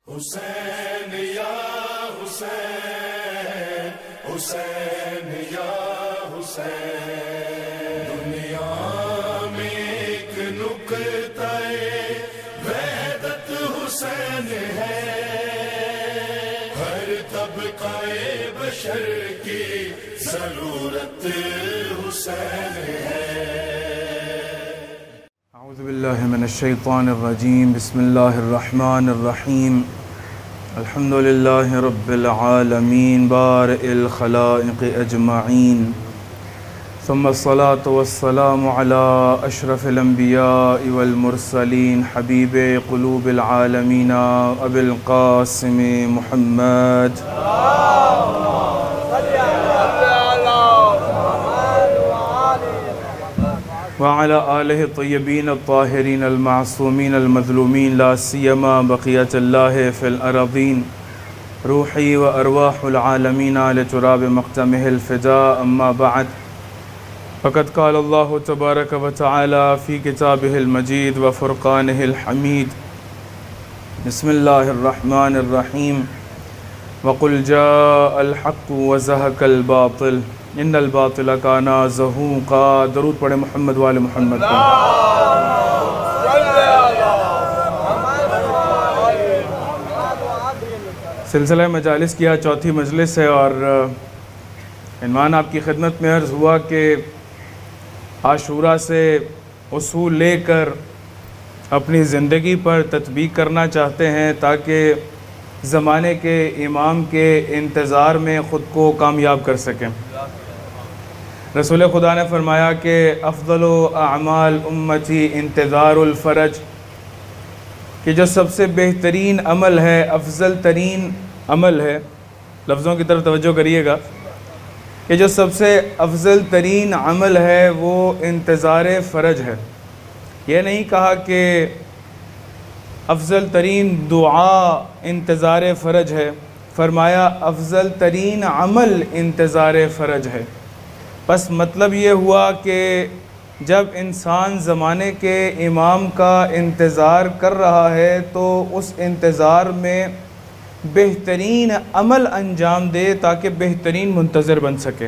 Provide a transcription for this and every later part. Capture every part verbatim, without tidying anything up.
حسین یا حسین، حسین یا حسین، دنیا میں ایک نقطہ وحدت حسین ہے، ہر طبقہ بشر کی ضرورت حسین ہے۔ اعوذ باللہ من الشیطان الرجیم، بسم اللہ الرحمن الرحیم، الحمد للہ رب العالمین بارئ الخلائق اجمعین، ثم الصلاة والسلام علی اشرف الانبیاء والمرسلین، حبیب قلوب العالمین ابی القاسم محمد وعلى آلہ الطیبین الطاہرین المعصومین المظلومین، لا سیما بقیت اللہ فی الارضین، روحی و ارواح العالمین لتراب مقدمہ الفداء، اما بعد، فقد قال اللہ تبارک و تعالی فی کتابہ المجید و فرقانہ الحمید، بسم اللہ الرحمن الرحیم، وقل جاء الحق وزهق الباطل ان الباطل کان زہوقا۔ درود پڑھے محمد وآل محمد کو۔ سلسلہ مجالس کی آج چوتھی مجلس ہے، اور عنوان آپ کی خدمت میں عرض ہوا کہ عاشورہ سے اصول لے کر اپنی زندگی پر تطبیق کرنا چاہتے ہیں تاکہ زمانے کے امام کے انتظار میں خود کو کامیاب کر سکیں۔ رسول خدا نے فرمایا کہ افضل اعمال امتی انتظار الفرج، کہ جو سب سے بہترین عمل ہے، افضل ترین عمل ہے، لفظوں کی طرف توجہ کریے گا، کہ جو سب سے افضل ترین عمل ہے وہ انتظار فرج ہے۔ یہ نہیں کہا کہ افضل ترین دعا انتظار فرج ہے، فرمایا افضل ترین عمل انتظار فرج ہے۔ بس مطلب یہ ہوا کہ جب انسان زمانے کے امام کا انتظار کر رہا ہے تو اس انتظار میں بہترین عمل انجام دے تاکہ بہترین منتظر بن سکے۔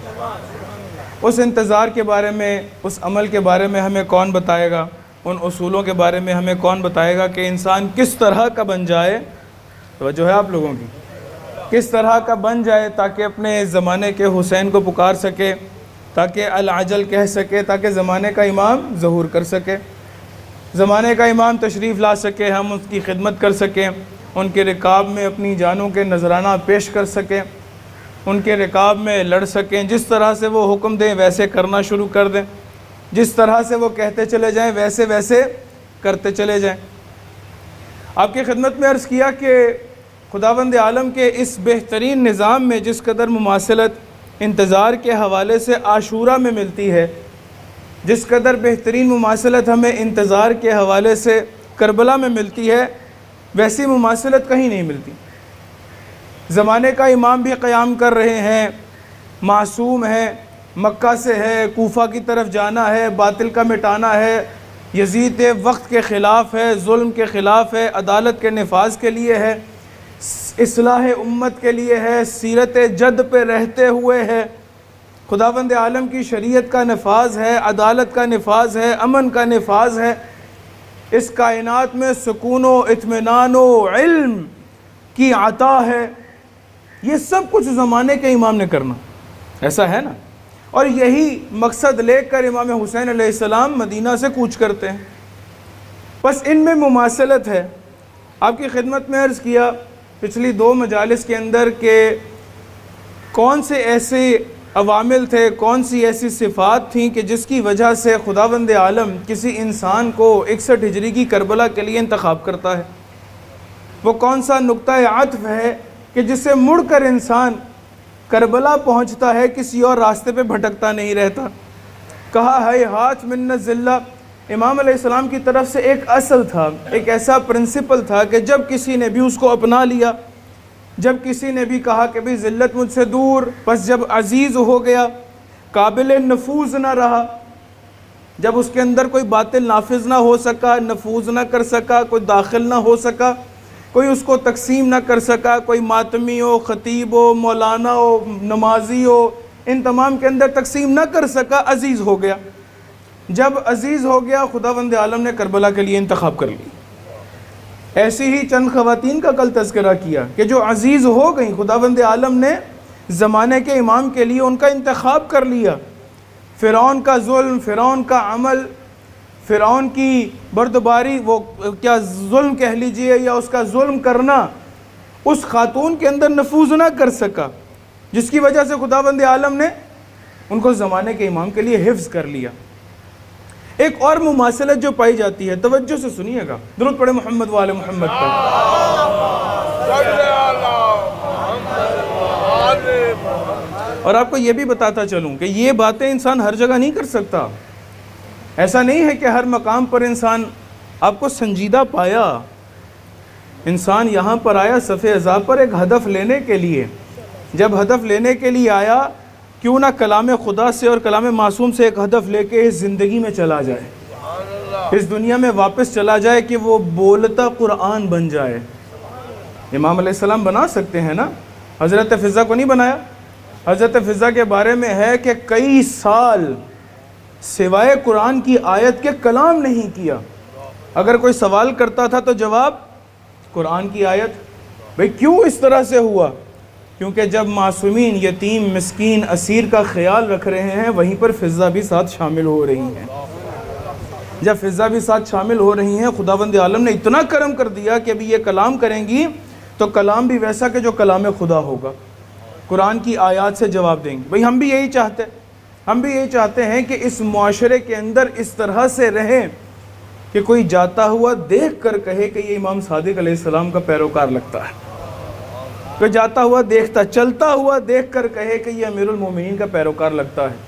اس انتظار کے بارے میں، اس عمل کے بارے میں ہمیں کون بتائے گا؟ ان اصولوں کے بارے میں ہمیں کون بتائے گا کہ انسان کس طرح کا بن جائے؟ توجہ ہے آپ لوگوں کی؟ کس طرح کا بن جائے تاکہ اپنے زمانے کے حسین کو پکار سکے، تاکہ العجل کہہ سکے، تاکہ زمانے کا امام ظہور کر سکے، زمانے کا امام تشریف لا سکے، ہم اس کی خدمت کر سکیں، ان کے رکاب میں اپنی جانوں کے نذرانہ پیش کر سکیں، ان کے رکاب میں لڑ سکیں، جس طرح سے وہ حکم دیں ویسے کرنا شروع کر دیں، جس طرح سے وہ کہتے چلے جائیں ویسے ویسے کرتے چلے جائیں۔ آپ کی خدمت میں عرض کیا کہ خداوند عالم کے اس بہترین نظام میں جس قدر مماثلت انتظار کے حوالے سے عاشورہ میں ملتی ہے، جس قدر بہترین مماثلت ہمیں انتظار کے حوالے سے کربلا میں ملتی ہے، ویسی مماثلت کہیں نہیں ملتی۔ زمانے کا امام بھی قیام کر رہے ہیں، معصوم ہے، مکہ سے ہے، کوفہ کی طرف جانا ہے، باطل کا مٹانا ہے، یزید وقت کے خلاف ہے، ظلم کے خلاف ہے، عدالت کے نفاذ کے لیے ہے، اصلاح امت کے لیے ہے، سیرت جد پہ رہتے ہوئے ہے، خداوند عالم کی شریعت کا نفاذ ہے، عدالت کا نفاذ ہے، امن کا نفاذ ہے، اس کائنات میں سکون و اطمینان و علم کی عطا ہے۔ یہ سب کچھ زمانے کے امام نے کرنا، ایسا ہے نا؟ اور یہی مقصد لے کر امام حسین علیہ السلام مدینہ سے کوچ کرتے ہیں۔ بس ان میں مماثلت ہے۔ آپ کی خدمت میں عرض کیا پچھلی دو مجالس کے اندر کہ کون سے ایسے عوامل تھے، کون سی ایسی صفات تھیں کہ جس کی وجہ سے خداوند عالم کسی انسان کو اکسٹھ ہجری کی کربلا کے لیے انتخاب کرتا ہے۔ وہ کون سا نقطہ عطف ہے کہ جس سے مڑ کر انسان کربلا پہنچتا ہے، کسی اور راستے پہ بھٹکتا نہیں رہتا۔ کہا ہے ہاتھ من الذلہ، امام علیہ السلام کی طرف سے ایک اصل تھا، ایک ایسا پرنسپل تھا کہ جب کسی نے بھی اس کو اپنا لیا، جب کسی نے بھی کہا کہ بھی ذلت مجھ سے دور، بس جب عزیز ہو گیا، قابل نفوذ نہ رہا، جب اس کے اندر کوئی باطل نافذ نہ ہو سکا، نفوذ نہ کر سکا، کوئی داخل نہ ہو سکا، کوئی اس کو تقسیم نہ کر سکا، کوئی ماتمی ہو، خطیب ہو، مولانا ہو، نمازی ہو، ان تمام کے اندر تقسیم نہ کر سکا، عزیز ہو گیا۔ جب عزیز ہو گیا خداوند عالم نے کربلا کے لیے انتخاب کر لی۔ ایسی ہی چند خواتین کا کل تذکرہ کیا کہ جو عزیز ہو گئیں، خداوند عالم نے زمانے کے امام کے لیے ان کا انتخاب کر لیا۔ فرعون کا ظلم، فرعون کا عمل، فرعون کی بردباری، وہ کیا ظلم کہہ لیجئے یا اس کا ظلم کرنا اس خاتون کے اندر نفوذ نہ کر سکا، جس کی وجہ سے خداوند عالم نے ان کو زمانے کے امام کے لیے حفظ کر لیا۔ ایک اور مماثلت جو پائی جاتی ہے، توجہ سے سنیے گا، درود پڑھے محمد وآل محمد پر۔ اور آپ کو یہ بھی بتاتا چلوں کہ یہ باتیں انسان ہر جگہ نہیں کر سکتا۔ ایسا نہیں ہے کہ ہر مقام پر انسان آپ کو سنجیدہ پایا۔ انسان یہاں پر آیا صف اعزاز پر ایک ہدف لینے کے لیے۔ جب ہدف لینے کے لیے آیا، کیوں نہ کلام خدا سے اور کلام معصوم سے ایک ہدف لے کے اس زندگی میں چلا جائے، اس دنیا میں واپس چلا جائے کہ وہ بولتا قرآن بن جائے۔ امام علیہ السلام بنا سکتے ہیں نا، حضرت فضہ کو نہیں بنایا؟ حضرت فضہ کے بارے میں ہے کہ کئی سال سوائے قرآن کی آیت کے کلام نہیں کیا۔ اگر کوئی سوال کرتا تھا تو جواب قرآن کی آیت۔ بھئی کیوں اس طرح سے ہوا؟ کیونکہ جب معصومین، یتیم، مسکین، اسیر کا خیال رکھ رہے ہیں، وہیں پر فضہ بھی ساتھ شامل ہو رہی ہیں۔ جب فضہ بھی ساتھ شامل ہو رہی ہیں، خداوند عالم نے اتنا کرم کر دیا کہ ابھی یہ کلام کریں گی تو کلام بھی ویسا کہ جو کلام خدا ہوگا، قرآن کی آیات سے جواب دیں گے۔ بھئی ہم بھی یہی چاہتے ہیں، ہم بھی یہی چاہتے ہیں کہ اس معاشرے کے اندر اس طرح سے رہیں کہ کوئی جاتا ہوا دیکھ کر کہے کہ یہ امام صادق علیہ السلام کا پیروکار لگتا ہے، کوئی جاتا ہوا دیکھتا، چلتا ہوا دیکھ کر کہے کہ یہ امیر المومنین کا پیروکار لگتا ہے۔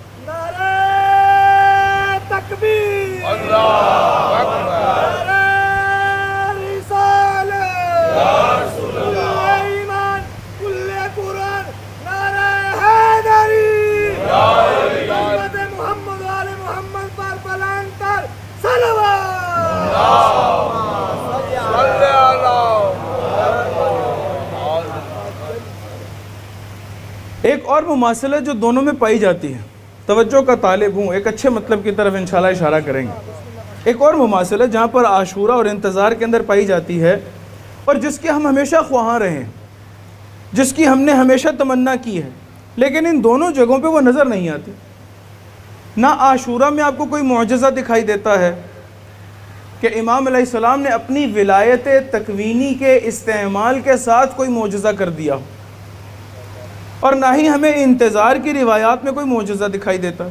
نعرہ تکبیر، اللہ اکبر، نعرہ رسالت، یا رسول اللہ، ایمان، کل قرآن، نعرہ حیدری، محمد محمد آل محمد پر بلند تر صلوات۔ ایک اور مماثلت جو دونوں میں پائی جاتی ہے، توجہ کا طالب ہوں، ایک اچھے مطلب کی طرف انشاءاللہ اشارہ کریں گے۔ ایک اور مماثلت جہاں پر عاشورہ اور انتظار کے اندر پائی جاتی ہے، اور جس کے ہم ہمیشہ خواہاں رہے ہیں، جس کی ہم نے ہمیشہ تمنا کی ہے، لیکن ان دونوں جگہوں پہ وہ نظر نہیں آتی۔ نہ عاشورہ میں آپ کو کوئی معجزہ دکھائی دیتا ہے کہ امام علیہ السلام نے اپنی ولایت تکوینی کے استعمال کے ساتھ کوئی معجزہ کر دیا ہو، اور نہ ہی ہمیں انتظار کی روایات میں کوئی معجزہ دکھائی دیتا۔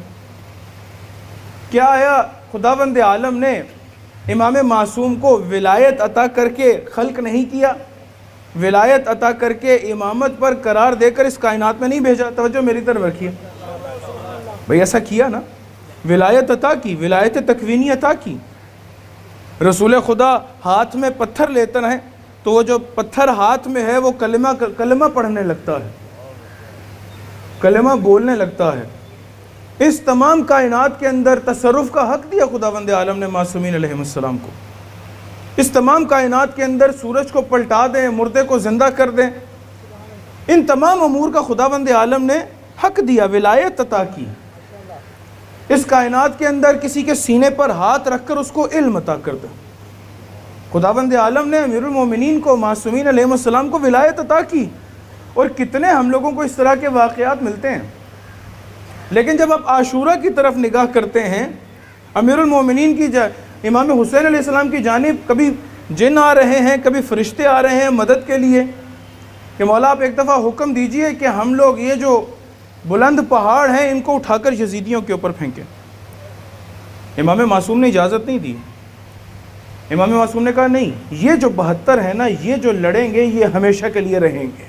کیا آیا خداوند عالم نے امام معصوم کو ولایت عطا کر کے خلق نہیں کیا؟ ولایت عطا کر کے امامت پر قرار دے کر اس کائنات میں نہیں بھیجا؟ توجہ میری طرف رکھیے بھئی، ایسا کیا نا، ولایت عطا کی، ولایت تکوینی عطا کی۔ رسول خدا ہاتھ میں پتھر لیتا ہے تو وہ جو پتھر ہاتھ میں ہے وہ کلمہ کلمہ پڑھنے لگتا ہے، کلمہ بولنے لگتا ہے۔ اس تمام کائنات کے اندر تصرف کا حق دیا خداوند عالم نے معصومین علیہ السلام کو۔ اس تمام کائنات کے اندر سورج کو پلٹا دیں، مردے کو زندہ کر دیں، ان تمام امور کا خداوند عالم نے حق دیا، ولایت عطا کی۔ اس کائنات کے اندر کسی کے سینے پر ہاتھ رکھ کر اس کو علم عطا کر دیں۔ خداوند عالم نے امیر المومنین کو، معصومین علیہ السلام کو ولایت عطا کی۔ اور کتنے ہم لوگوں کو اس طرح کے واقعات ملتے ہیں، لیکن جب آپ عاشورہ کی طرف نگاہ کرتے ہیں، امیر المومنین کی جا امام حسین علیہ السلام کی جانب کبھی جن آ رہے ہیں، کبھی فرشتے آ رہے ہیں مدد کے لیے کہ مولا آپ ایک دفعہ حکم دیجئے کہ ہم لوگ یہ جو بلند پہاڑ ہیں ان کو اٹھا کر یزیدیوں کے اوپر پھینکیں۔ امام معصوم نے اجازت نہیں دی۔ امام معصوم نے کہا نہیں، یہ جو بہتر ہیں نا، یہ جو لڑیں گے یہ ہمیشہ کے لیے رہیں گے۔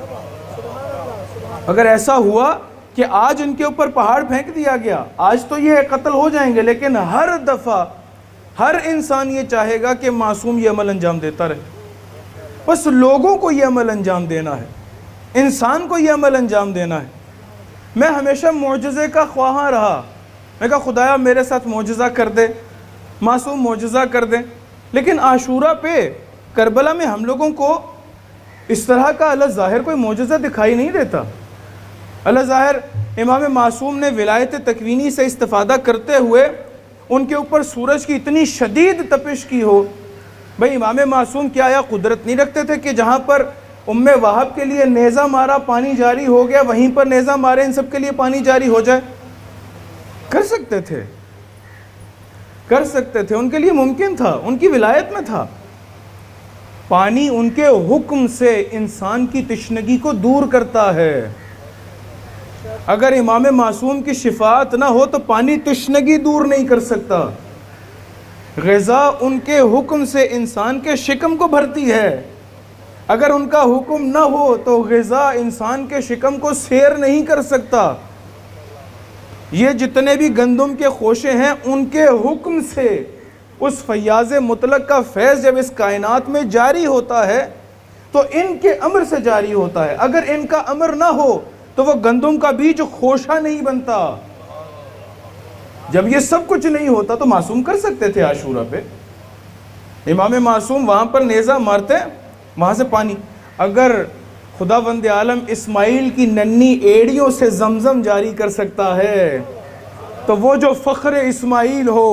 اگر ایسا ہوا کہ آج ان کے اوپر پہاڑ پھینک دیا گیا، آج تو یہ قتل ہو جائیں گے، لیکن ہر دفعہ ہر انسان یہ چاہے گا کہ معصوم یہ عمل انجام دیتا رہے۔ بس لوگوں کو یہ عمل انجام دینا ہے، انسان کو یہ عمل انجام دینا ہے۔ میں ہمیشہ معجزے کا خواہاں رہا، میں کہا خدایا میرے ساتھ معجزہ کر دے، معصوم معجزہ کر دے، لیکن عاشورہ پہ کربلا میں ہم لوگوں کو اس طرح کا اللہ ظاہر کوئی معجزہ دکھائی نہیں دیتا۔ اللہ ظاہر امام معصوم نے ولایت تکوینی سے استفادہ کرتے ہوئے ان کے اوپر سورج کی اتنی شدید تپش کی ہو۔ بھئی امام معصوم کیا آیا قدرت نہیں رکھتے تھے کہ جہاں پر ام وہب کے لیے نیزہ مارا پانی جاری ہو گیا، وہیں پر نیزہ مارے ان سب کے لیے پانی جاری ہو جائے؟ کر سکتے تھے، کر سکتے تھے، ان کے لیے ممکن تھا، ان کی ولایت میں تھا۔ پانی ان کے حکم سے انسان کی تشنگی کو دور کرتا ہے۔ اگر امام معصوم کی شفاعت نہ ہو تو پانی تشنگی دور نہیں کر سکتا۔ غذا ان کے حکم سے انسان کے شکم کو بھرتی ہے، اگر ان کا حکم نہ ہو تو غذا انسان کے شکم کو سیر نہیں کر سکتا۔ یہ جتنے بھی گندم کے خوشے ہیں ان کے حکم سے اس فیاض مطلق کا فیض جب اس کائنات میں جاری ہوتا ہے تو ان کے امر سے جاری ہوتا ہے، اگر ان کا امر نہ ہو تو وہ گندم کا بیج خوشہ نہیں بنتا۔ جب یہ سب کچھ نہیں ہوتا تو معصوم کر سکتے تھے عاشورہ پہ، امام معصوم وہاں پر نیزہ مارتے، وہاں سے پانی۔ اگر خداوند عالم اسماعیل کی ننھی ایڑیوں سے زمزم جاری کر سکتا ہے تو وہ جو فخر اسماعیل ہو،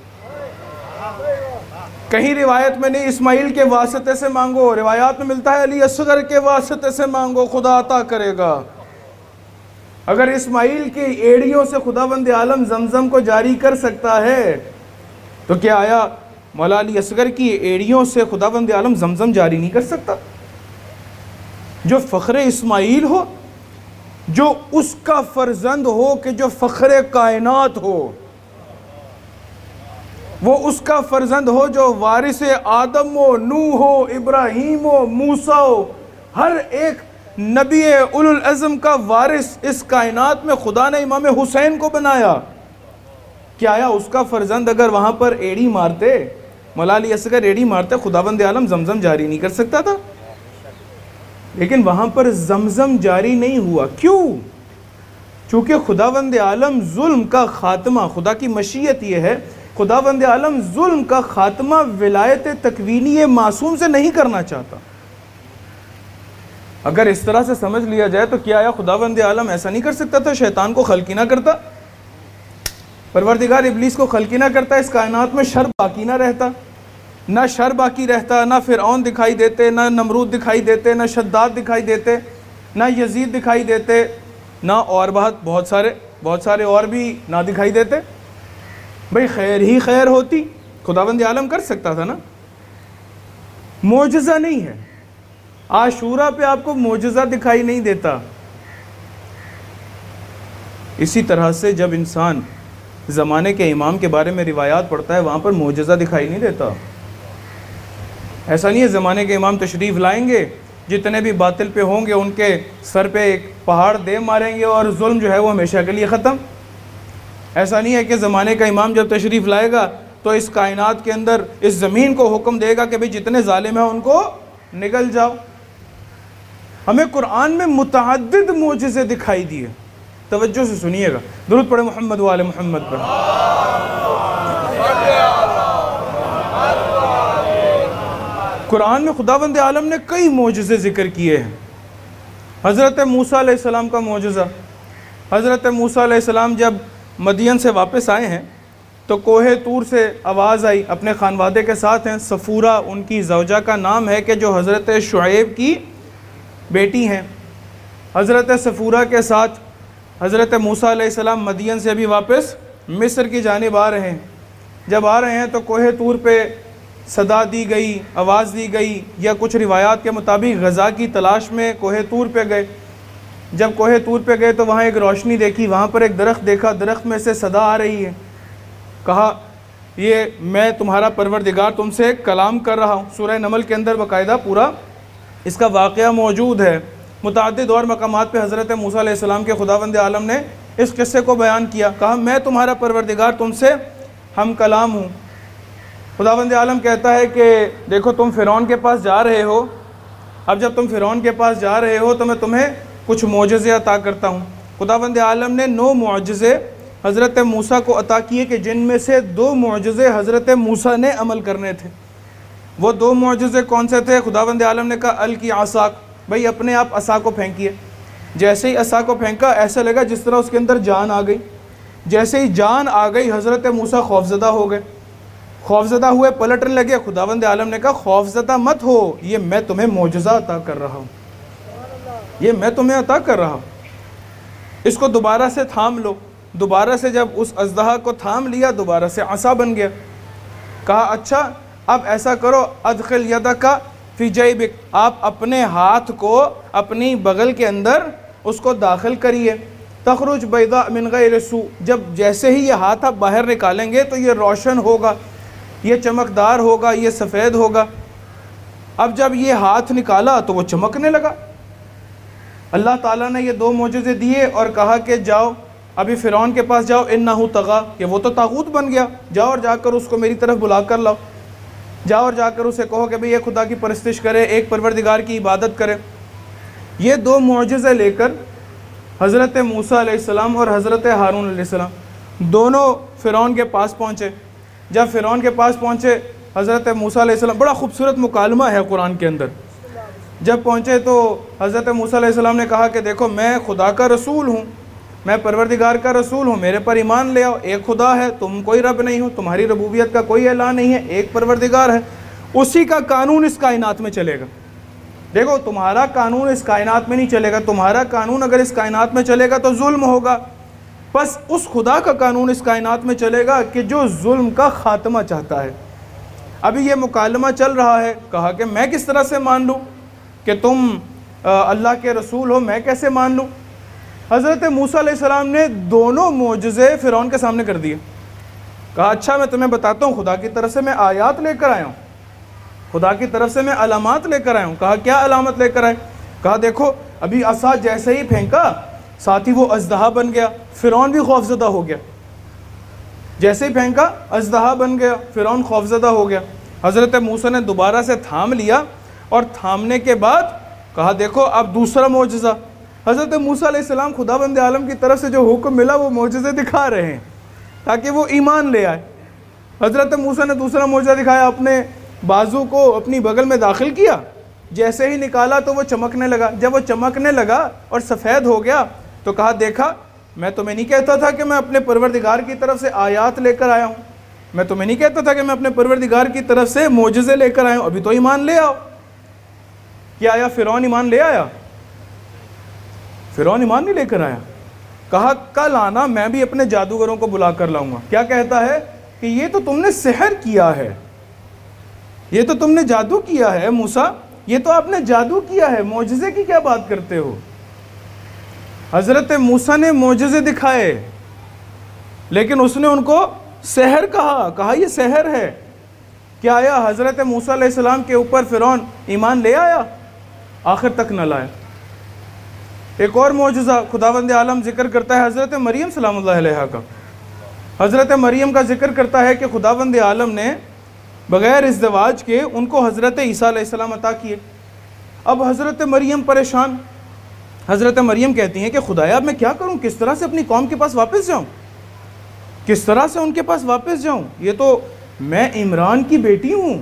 کہیں روایت میں نہیں اسماعیل کے واسطے سے مانگو، روایات میں ملتا ہے علی اصغر کے واسطے سے مانگو خدا عطا کرے گا۔ اگر اسماعیل کی ایڑیوں سے خداوند عالم زمزم کو جاری کر سکتا ہے تو کیا آیا مولا علی اصغر کی ایڑیوں سے خداوند عالم زمزم جاری نہیں کر سکتا؟ جو فخر اسماعیل ہو، جو اس کا فرزند ہو کہ جو فخر کائنات ہو، وہ اس کا فرزند ہو جو وارث آدم ہو، نوح ہو، ابراہیم ہو، موسیٰ ہو، ہر ایک نبی اولو العزم کا وارث اس کائنات میں خدا نے امام حسین کو بنایا۔ کیا آیا اس کا فرزند اگر وہاں پر ایڑی مارتے، مولا علی اصغر ایڑی مارتے، خداوند عالم زمزم جاری نہیں کر سکتا تھا؟ لیکن وہاں پر زمزم جاری نہیں ہوا، کیوں؟ چونکہ خداوند عالم ظلم کا خاتمہ، خدا کی مشیت یہ ہے، خداوند عالم ظلم کا خاتمہ ولایت تکوینی معصوم سے نہیں کرنا چاہتا۔ اگر اس طرح سے سمجھ لیا جائے تو کیا آیا خداوند عالم ایسا نہیں کر سکتا تھا، شیطان کو خلق ہی نہ کرتا، پروردگار ابلیس کو خلق ہی نہ کرتا، اس کائنات میں شر باقی نہ رہتا، نہ شر باقی رہتا، نہ فرعون دکھائی دیتے، نہ نمرود دکھائی دیتے، نہ شداد دکھائی دیتے، نہ یزید دکھائی دیتے، نہ اور بہت بہت سارے بہت سارے اور بھی نہ دکھائی دیتے۔ بھئی خیر ہی خیر ہوتی، خداوند عالم کر سکتا تھا نا۔ معجزہ نہیں ہے، عاشورہ پہ آپ کو معجزہ دکھائی نہیں دیتا۔ اسی طرح سے جب انسان زمانے کے امام کے بارے میں روایات پڑھتا ہے وہاں پر معجزہ دکھائی نہیں دیتا۔ ایسا نہیں ہے زمانے کے امام تشریف لائیں گے، جتنے بھی باطل پہ ہوں گے ان کے سر پہ ایک پہاڑ دے ماریں گے اور ظلم جو ہے وہ ہمیشہ کے لیے ختم۔ ایسا نہیں ہے کہ زمانے کا امام جب تشریف لائے گا تو اس کائنات کے اندر اس زمین کو حکم دے گا کہ بھئی جتنے ظالم ہیں ان کو نگل جاؤ۔ ہمیں قرآن میں متعدد معجزے دکھائی دیے، توجہ سے سنیے گا، درود پڑھیں محمد و آل محمد پر۔ قرآن میں خداوند عالم نے کئی معجزے ذکر کیے ہیں۔ حضرت موسیٰ علیہ السلام کا معجزہ، حضرت موسیٰ علیہ السلام جب مدین سے واپس آئے ہیں تو کوہ طور سے آواز آئی، اپنے خانوادے کے ساتھ ہیں، صفورہ ان کی زوجہ کا نام ہے کہ جو حضرت شعیب کی بیٹی ہیں۔ حضرت صفورہ کے ساتھ حضرت موسیٰ علیہ السلام مدین سے ابھی واپس مصر کی جانب آ رہے ہیں۔ جب آ رہے ہیں تو کوہ طور پہ صدا دی گئی، آواز دی گئی، یا کچھ روایات کے مطابق غذا کی تلاش میں کوہ طور پہ گئے۔ جب کوہ طور پہ گئے تو وہاں ایک روشنی دیکھی، وہاں پر ایک درخت دیکھا، درخت میں سے صدا آ رہی ہے۔ کہا یہ میں تمہارا پروردگار تم سے کلام کر رہا ہوں۔ سورہ نمل کے اندر باقاعدہ پورا اس کا واقعہ موجود ہے۔ متعدد اور مقامات پہ حضرت موسیٰ علیہ السلام کے خداوند عالم نے اس قصے کو بیان کیا، کہا میں تمہارا پروردگار تم سے ہم کلام ہوں۔ خداوند عالم کہتا ہے کہ دیکھو تم فرعون کے پاس جا رہے ہو، اب جب تم فرعون کے پاس جا رہے ہو تو میں تمہیں کچھ معجزے عطا کرتا ہوں۔ خداوند عالم نے نو معجزے حضرت موسیٰ کو عطا کیے کہ جن میں سے دو معجزے حضرت موسیٰ نے عمل کرنے تھے۔ وہ دو معجزے کون سے تھے؟ خداوند عالم نے کہا الکی عصاک، بھئی اپنے آپ عصا کو پھینکیے۔ جیسے ہی عصا کو پھینکا ایسا لگا جس طرح اس کے اندر جان آ گئی۔ جیسے ہی جان آ گئی حضرت موسیٰ خوفزدہ ہو گئے، خوفزدہ ہوئے، پلٹنے لگے۔ خداوند عالم نے کہا خوفزدہ مت ہو، یہ میں تمہیں معجزہ عطا کر رہا ہوں، یہ میں تمہیں عطا کر رہا ہوں، اس کو دوبارہ سے تھام لو۔ دوبارہ سے جب اس اژدہا کو تھام لیا دوبارہ سے عصا بن گیا۔ کہا اچھا اب ایسا کرو ادخل یدک فی جیبک، آپ اپنے ہاتھ کو اپنی بغل کے اندر اس کو داخل کریے، تخرج بیضاء من غیر سوء، جب جیسے ہی یہ ہاتھ آپ باہر نکالیں گے تو یہ روشن ہوگا، یہ چمکدار ہوگا، یہ سفید ہوگا۔ اب جب یہ ہاتھ نکالا تو وہ چمکنے لگا۔ اللہ تعالیٰ نے یہ دو معجزے دیے اور کہا کہ جاؤ ابھی فرعون کے پاس جاؤ، انہ طغیٰ، کہ وہ تو طاغوت بن گیا، جاؤ اور جا کر اس کو میری طرف بلا کر لاؤ، جاؤ اور جا کر اسے کہو کہ بھئی یہ خدا کی پرستش کرے، ایک پروردگار کی عبادت کرے۔ یہ دو معجزے لے کر حضرت موسیٰ علیہ السلام اور حضرت ہارون علیہ السلام دونوں فرعون کے پاس پہنچے۔ جب فرعون کے پاس پہنچے حضرت موسیٰ علیہ السلام، بڑا خوبصورت مکالمہ ہے قرآن کے اندر، جب پہنچے تو حضرت موسیٰ علیہ السلام نے کہا کہ دیکھو میں خدا کا رسول ہوں، میں پروردگار کا رسول ہوں، میرے پر ایمان لے آؤ، ایک خدا ہے، تم کوئی رب نہیں ہو، تمہاری ربوبیت کا کوئی اعلان نہیں ہے، ایک پروردگار ہے، اسی کا قانون اس کائنات میں چلے گا۔ دیکھو تمہارا قانون اس کائنات میں نہیں چلے گا، تمہارا قانون اگر اس کائنات میں چلے گا تو ظلم ہوگا، بس اس خدا کا قانون اس کائنات میں چلے گا کہ جو ظلم کا خاتمہ چاہتا ہے۔ ابھی یہ مکالمہ چل رہا ہے، کہا کہ میں کس طرح سے مان لوں کہ تم اللہ کے رسول ہو، میں کیسے مان لوں؟ حضرت موسیٰ علیہ السلام نے دونوں معجزے فرعون کے سامنے کر دیے۔ کہا اچھا میں تمہیں بتاتا ہوں، خدا کی طرف سے میں آیات لے کر آیا ہوں، خدا کی طرف سے میں علامات لے کر آیا ہوں۔ کہا کیا علامت لے کر آئے؟ کہا دیکھو ابھی عصا جیسے ہی پھینکا ساتھ ہی وہ اژدہا بن گیا، فرعون بھی خوفزدہ ہو گیا، جیسے ہی پھینکا اژدہا بن گیا، فرعون خوفزدہ ہو گیا۔ حضرت موسیٰ نے دوبارہ سے تھام لیا اور تھامنے کے بعد کہا دیکھو اب دوسرا معجزہ۔ حضرت موسیٰ علیہ السلام خداوند عالم کی طرف سے جو حکم ملا وہ معجزے دکھا رہے ہیں تاکہ وہ ایمان لے آئے۔ حضرت موسیٰ نے دوسرا معجزہ دکھایا، اپنے بازو کو اپنی بغل میں داخل کیا، جیسے ہی نکالا تو وہ چمکنے لگا۔ جب وہ چمکنے لگا اور سفید ہو گیا تو کہا دیکھا میں تمہیں نہیں کہتا تھا کہ میں اپنے پروردگار کی طرف سے آیات لے کر آیا ہوں، میں تمہیں نہیں کہتا تھا کہ میں اپنے پروردگار کی طرف سے معجزے لے کر آیا ہوں، ابھی تو ایمان لے آؤ۔ کیا آیا فرعون ایمان لے آیا؟ فرعون ایمان نہیں لے کر آیا۔ کہا کل آنا میں بھی اپنے جادوگروں کو بلا کر لاؤں گا۔ کیا کہتا ہے کہ یہ تو تم نے سحر کیا ہے، یہ تو تم نے جادو کیا ہے موسیٰ، یہ تو آپ نے جادو کیا ہے، معجزے کی کیا بات کرتے ہو؟ حضرت موسیٰ نے معجزے دکھائے لیکن اس نے ان کو سحر کہا، کہا یہ سحر ہے۔ کیا آیا حضرت موسیٰ علیہ السلام کے اوپر فرعون ایمان لے آیا؟ آخر تک نہ لایا۔ ایک اور معجزہ خداوند عالم ذکر کرتا ہے حضرت مریم سلام اللہ علیہا کا۔ حضرت مریم کا ذکر کرتا ہے کہ خداوند عالم نے بغیر ازدواج کے ان کو حضرت عیسیٰ علیہ السلام عطا کیے۔ اب حضرت مریم پریشان، حضرت مریم کہتی ہیں کہ خدایا اب میں کیا کروں، کس طرح سے اپنی قوم کے پاس واپس جاؤں، کس طرح سے ان کے پاس واپس جاؤں؟ یہ تو میں عمران کی بیٹی ہوں،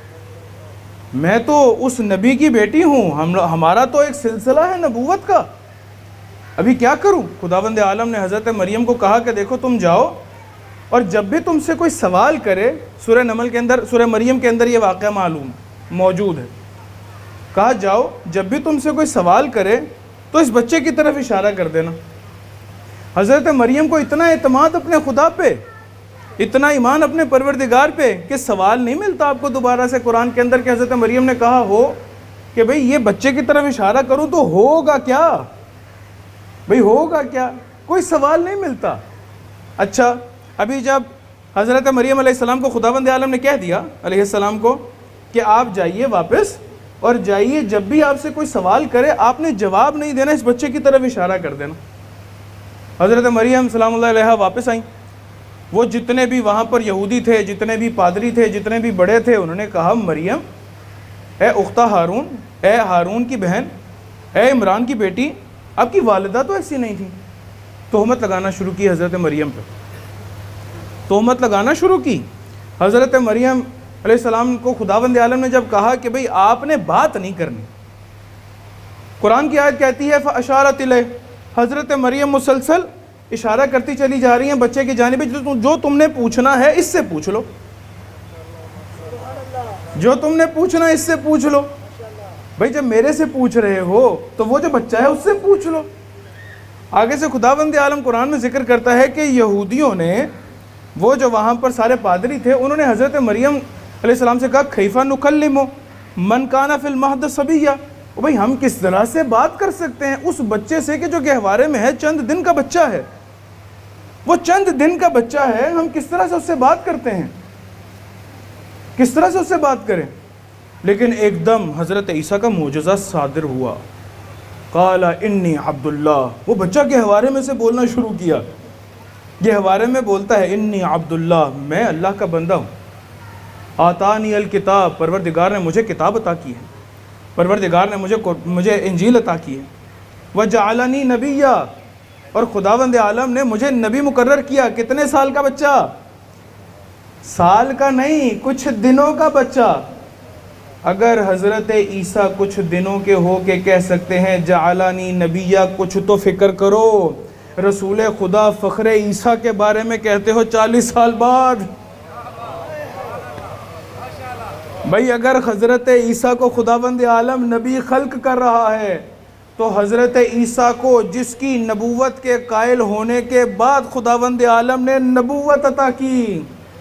میں تو اس نبی کی بیٹی ہوں، ہم ہمارا تو ایک سلسلہ ہے نبوت کا، ابھی کیا کروں؟ خداوند عالم نے حضرت مریم کو کہا کہ دیکھو تم جاؤ اور جب بھی تم سے کوئی سوال کرے، سورہ نمل کے اندر، سورہ مریم کے اندر یہ واقعہ معلوم موجود ہے، کہا جاؤ جب بھی تم سے کوئی سوال کرے تو اس بچے کی طرف اشارہ کر دینا۔ حضرت مریم کو اتنا اعتماد اپنے خدا پہ، اتنا ایمان اپنے پروردگار پہ کہ سوال نہیں ملتا آپ کو دوبارہ سے قرآن کے اندر کہ حضرت مریم نے کہا ہو کہ بھئی یہ بچے کی طرف اشارہ کروں تو ہوگا کیا، بھئی ہوگا کیا، کوئی سوال نہیں ملتا۔ اچھا ابھی جب حضرت مریم علیہ السلام کو خداوند عالم نے کہہ دیا علیہ السلام کو کہ آپ جائیے واپس اور جائیے جب بھی آپ سے کوئی سوال کرے آپ نے جواب نہیں دینا، اس بچے کی طرف اشارہ کر دینا۔ حضرت مریم سلام اللہ علیہ واپس آئیں، وہ جتنے بھی وہاں پر یہودی تھے، جتنے بھی پادری تھے، جتنے بھی بڑے تھے، انہوں نے کہا مریم اے اختہ ہارون، اے ہارون کی بہن، اے عمران کی بیٹی، آپ کی والدہ تو ایسی نہیں تھی۔ تہمت لگانا شروع کی حضرت مریم پہ، تہمت لگانا شروع کی۔ حضرت مریم علیہ السلام کو خداوند عالم نے جب کہا کہ بھئی آپ نے بات نہیں کرنی، قرآن کی آیت کہتی ہے فَأَشَارَتْ إِلَيْهِ، حضرت مریم مسلسل اشارہ کرتی چلی جا رہی ہیں بچے کی جانب، جو تم نے پوچھنا ہے اس سے پوچھ لو، جو تم نے پوچھنا ہے اس سے پوچھ لو۔ بھئی جب میرے سے پوچھ رہے ہو تو وہ جو بچہ ہے اس سے پوچھ لو۔ آگے سے خداوند عالم قرآن میں ذکر کرتا ہے کہ یہودیوں نے، وہ جو وہاں پر سارے پادری تھے، انہوں نے حضرت مریم علیہ السلام سے کہا کیفا نکلم من کان فی المہد صبیہ، بھئی ہم کس طرح سے بات کر سکتے ہیں اس بچے سے کہ جو گہوارے میں ہے، چند دن کا بچہ ہے، وہ چند دن کا بچہ ہے، ہم کس طرح سے اس سے بات کرتے ہیں، کس طرح سے اس سے بات کریں؟ لیکن ایک دم حضرت عیسیٰ کا معجزہ صادر ہوا، قال انی عبداللہ، وہ بچہ گہوارے میں سے بولنا شروع کیا، گہوارے میں بولتا ہے انی عبداللہ، میں اللہ کا بندہ ہوں، آتانی الکتاب، پروردگار نے مجھے کتاب عطا کی ہے، پروردگار نے مجھے مجھے انجیل عطا کی ہے، وجعلنی نبیہ، اور خداوند عالم نے مجھے نبی مقرر کیا۔ کتنے سال کا بچہ؟ سال کا نہیں، کچھ دنوں کا بچہ۔ اگر حضرت عیسیٰ کچھ دنوں کے ہو کے کہہ سکتے ہیں جعلانی نبیہ، کچھ تو فکر کرو، رسول خدا فخر عیسیٰ کے بارے میں کہتے ہو چالیس سال بعد۔ بھئی اگر حضرت عیسیٰ کو خداوند عالم نبی خلق کر رہا ہے تو حضرت عیسیٰ کو جس کی نبوت کے قائل ہونے کے بعد خداوند عالم نے نبوت عطا کی،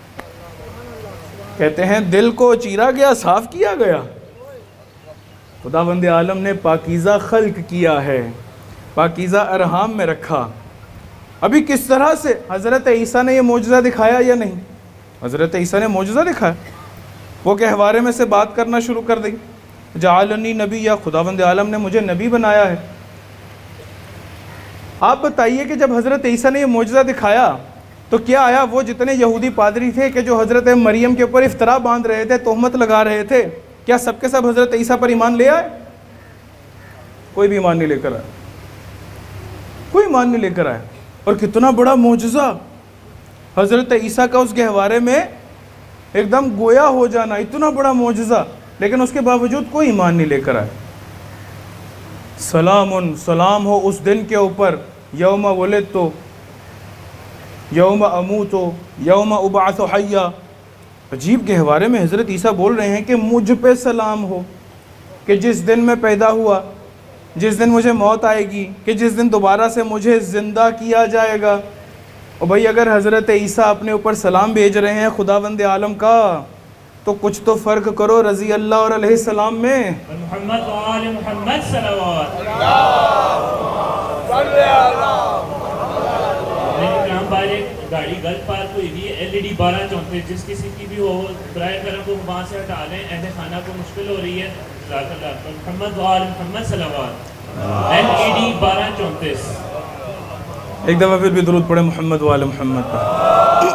کہتے ہیں دل کو چیرا گیا، صاف کیا گیا۔ خداوند عالم نے پاکیزہ خلق کیا ہے، پاکیزہ ارحام میں رکھا۔ ابھی کس طرح سے حضرت عیسیٰ نے یہ معجزہ دکھایا یا نہیں؟ حضرت عیسیٰ نے معجزہ دکھایا، وہ گہوارے میں سے بات کرنا شروع کر دی، جعلنی نبی، یا خداوند عالم نے مجھے نبی بنایا ہے۔ آپ بتائیے کہ جب حضرت عیسیٰ نے یہ معجزہ دکھایا تو کیا آیا وہ جتنے یہودی پادری تھے کہ جو حضرت مریم کے اوپر افترا باندھ رہے تھے، تہمت لگا رہے تھے، کیا سب کے سب حضرت عیسیٰ پر ایمان لے آئے؟ کوئی بھی ایمان نہیں لے کر آیا، کوئی ایمان نہیں لے کر آیا۔ اور کتنا بڑا معجزہ حضرت عیسیٰ کا اس گہوارے میں ایک دم گویا ہو جانا، اتنا بڑا معجزہ، لیکن اس کے باوجود کوئی ایمان نہیں لے کر آئے۔ سلام سلام ہو اس دن کے اوپر، یوم ولدتو یوم اموتو یوم ابعث حیا۔ عجیب گہوارے میں حضرت عیسیٰ بول رہے ہیں کہ مجھ پہ سلام ہو، کہ جس دن میں پیدا ہوا، جس دن مجھے موت آئے گی، کہ جس دن دوبارہ سے مجھے زندہ کیا جائے گا۔ اور بھئی اگر حضرت عیسیٰ اپنے اوپر سلام بھیج رہے ہیں خداوند عالم کا، تو کچھ تو فرق کرو رضی اللہ اور علیہ السلام میں۔ محمد و آل محمد صلوات کرام بار ایک گاڑی غلط پارک ہوئی ہوئی ہے، ایل ای ڈی بارہ چونتیس، جس کسی کی بھی ہو برائے کرم کو وہاں سے ہٹا لیں، اہل خانہ کو مشکل ہو رہی ہے۔ محمد و آل محمد صلوات، ایل ای ڈی بارہ چونتیس۔ ایک دفعہ پھر بھی درود پڑھے محمد و آل محمد پر۔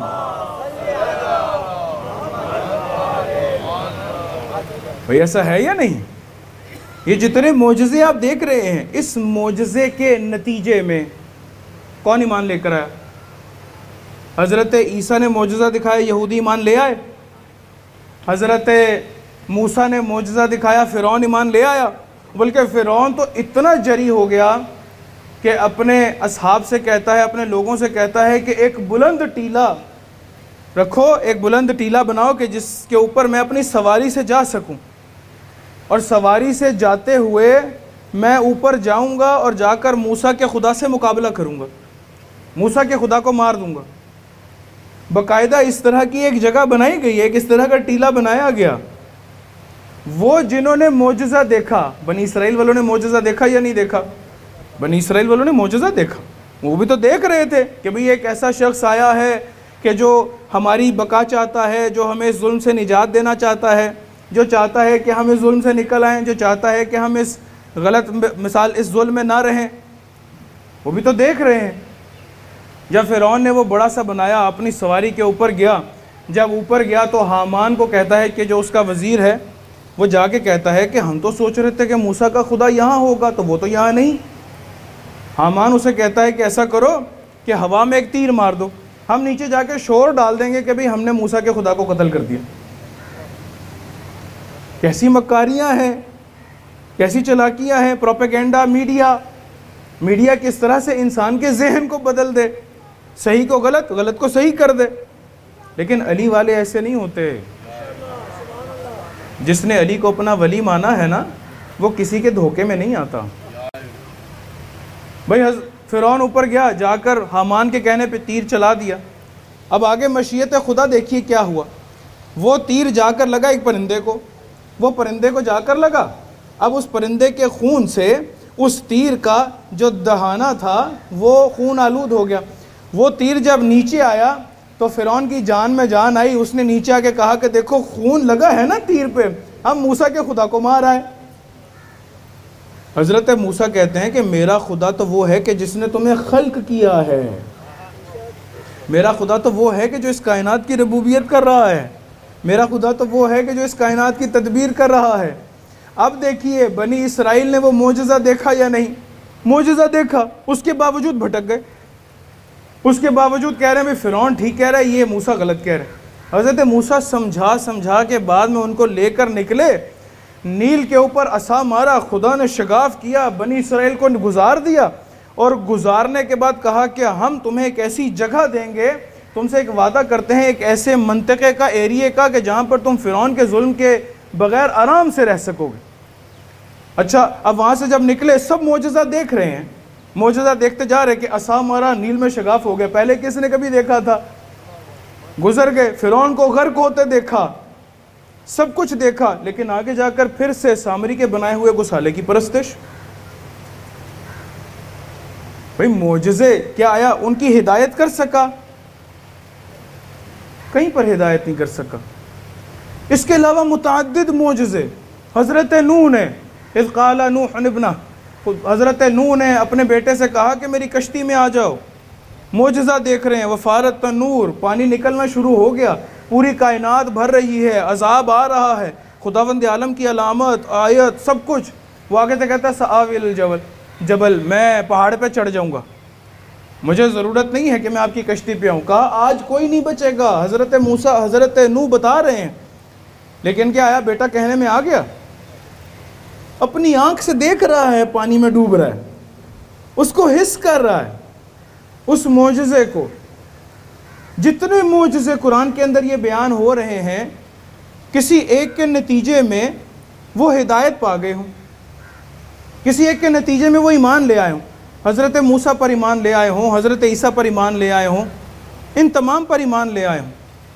بھئی ایسا ہے یا نہیں؟ یہ جتنے معجزے آپ دیکھ رہے ہیں، اس معجزے کے نتیجے میں کون ایمان لے کر آیا؟ حضرت عیسیٰ نے معجزہ دکھایا، یہودی ایمان لے آئے۔ حضرت موسیٰ نے معجزہ دکھایا، فرعون ایمان لے آیا۔ بلکہ فرعون تو اتنا جری ہو گیا کہ اپنے اصحاب سے کہتا ہے، اپنے لوگوں سے کہتا ہے کہ ایک بلند ٹیلا رکھو، ایک بلند ٹیلا بناؤ کہ جس کے اوپر میں اپنی سواری سے جا سکوں، اور سواری سے جاتے ہوئے میں اوپر جاؤں گا اور جا کر موسیٰ کے خدا سے مقابلہ کروں گا، موسیٰ کے خدا کو مار دوں گا۔ باقاعدہ اس طرح کی ایک جگہ بنائی گئی ہے، ایک اس طرح کا ٹیلا بنایا گیا۔ وہ جنہوں نے معجزہ دیکھا، بنی اسرائیل والوں نے معجزہ دیکھا یا نہیں دیکھا؟ بنی اسرائیل والوں نے معجزہ دیکھا، وہ بھی تو دیکھ رہے تھے کہ بھئی ایک ایسا شخص آیا ہے کہ جو ہماری بقا چاہتا ہے، جو ہمیں اس ظلم سے نجات دینا چاہتا ہے، جو چاہتا ہے کہ ہم اس ظلم سے نکل آئیں، جو چاہتا ہے کہ ہم اس غلط مثال اس ظلم میں نہ رہیں، وہ بھی تو دیکھ رہے ہیں۔ جب فرعون نے وہ بڑا سا بنایا، اپنی سواری کے اوپر گیا، جب اوپر گیا تو حامان کو کہتا ہے کہ جو اس کا وزیر ہے، وہ جا کے کہتا ہے کہ ہم تو سوچ رہے تھے کہ موسیٰ کا خدا یہاں ہوگا، تو وہ تو یہاں نہیں۔ حامان اسے کہتا ہے کہ ایسا کرو کہ ہوا میں ایک تیر مار دو، ہم نیچے جا کے شور ڈال دیں گے کہ بھئی ہم نے موسیٰ کے خدا کو قتل کر دیا۔ کیسی مکاریاں ہیں، کیسی چلاکیاں ہیں، پروپیگنڈا، میڈیا میڈیا کس طرح سے انسان کے ذہن کو بدل دے، صحیح کو غلط، غلط کو صحیح کر دے. لیکن علی والے ایسے نہیں ہوتے. جس نے علی کو اپنا ولی مانا ہے نا، وہ کسی کے دھوکے میں نہیں آتا. بھائی فرعون اوپر گیا، جا کر حامان کے کہنے پہ تیر چلا دیا. اب آگے مشیت خدا دیکھیے کیا ہوا. وہ تیر جا کر لگا ایک پرندے کو، وہ پرندے کو جا کر لگا. اب اس پرندے کے خون سے اس تیر کا جو دہانہ تھا وہ خون آلود ہو گیا. وہ تیر جب نیچے آیا تو فرعون کی جان میں جان آئی. اس نے نیچے آ کے کہا کہ دیکھو خون لگا ہے نا تیر پہ، ہم موسیٰ کے خدا کو مارا ہے. حضرت موسیٰ کہتے ہیں کہ میرا خدا تو وہ ہے کہ جس نے تمہیں خلق کیا ہے، میرا خدا تو وہ ہے کہ جو اس کائنات کی ربوبیت کر رہا ہے، میرا خدا تو وہ ہے کہ جو اس کائنات کی تدبیر کر رہا ہے. اب دیکھیے بنی اسرائیل نے وہ معجزہ دیکھا یا نہیں؟ معجزہ دیکھا، اس کے باوجود بھٹک گئے. اس کے باوجود کہہ رہے ہیں بھئی فرعون ٹھیک کہہ رہا ہے، یہ موسیٰ غلط کہہ رہے ہیں. حضرت موسیٰ سمجھا سمجھا کے بعد میں ان کو لے کر نکلے، نیل کے اوپر عصا مارا، خدا نے شگاف کیا، بنی اسرائیل کو گزار دیا. اور گزارنے کے بعد کہا کہ ہم تمہیں ایک ایسی جگہ دیں گے، تم سے ایک وعدہ کرتے ہیں ایک ایسے منطقے کا، ایریے کا، کہ جہاں پر تم فرعون کے ظلم کے بغیر آرام سے رہ سکو گے. اچھا اب وہاں سے جب نکلے سب معجزہ دیکھ رہے ہیں، معجزہ دیکھتے جا رہے کہ عصا مارا نیل میں شگاف ہو گیا. پہلے کس نے کبھی دیکھا تھا؟ گزر گئے. فرعون کو غرق ہوتے دیکھا، سب کچھ دیکھا، لیکن آگے جا کر پھر سے سامری کے بنائے ہوئے گسالے کی پرستش. بھئی معجزے کیا آیا ان کی ہدایت کر سکا؟ کہیں پر ہدایت نہیں کر سکا. اس کے علاوہ متعدد معجزے. حضرت نوح نے اذ قال نوح ابنہ، حضرت نوح نے اپنے بیٹے سے کہا کہ میری کشتی میں آ جاؤ. معجزہ دیکھ رہے ہیں، وفارت تنور، پانی نکلنا شروع ہو گیا، پوری کائنات بھر رہی ہے، عذاب آ رہا ہے، خداوند عالم کی علامت، آیت، سب کچھ. وہ آگے سے کہتا ہے سآوی الی الجبل، جبل، میں پہاڑ پہ چڑھ جاؤں گا، مجھے ضرورت نہیں ہے کہ میں آپ کی کشتی پہ آؤں. کہا آج کوئی نہیں بچے گا. حضرت موسیٰ حضرت نوح بتا رہے ہیں، لیکن کیا آیا؟ بیٹا کہنے میں آ گیا. اپنی آنکھ سے دیکھ رہا ہے پانی میں ڈوب رہا ہے، اس کو حس کر رہا ہے اس معجزے کو. جتنے معجزے قرآن کے اندر یہ بیان ہو رہے ہیں، کسی ایک کے نتیجے میں وہ ہدایت پا گئے ہوں، کسی ایک کے نتیجے میں وہ ایمان لے آئے ہوں. حضرت موسیٰ پر ایمان لے آئے ہوں، حضرت عیسیٰ پر ایمان لے آئے ہوں، ان تمام پر ایمان لے آئے ہوں.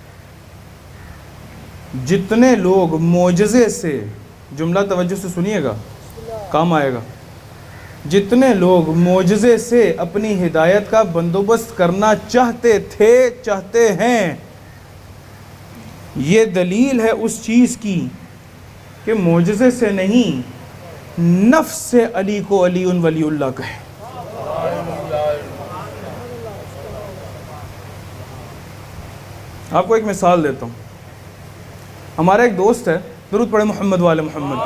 جتنے لوگ معجزے سے، جملہ توجہ سے سنیے گا کام آئے گا، جتنے لوگ معجزے سے اپنی ہدایت کا بندوبست کرنا چاہتے تھے، چاہتے ہیں، یہ دلیل ہے اس چیز کی کہ معجزے سے نہیں، نفس سے علی کو علی ولی اللہ کہے. آپ کو ایک مثال دیتا ہوں. ہمارا ایک دوست ہے، درود پڑھے محمد والے محمد.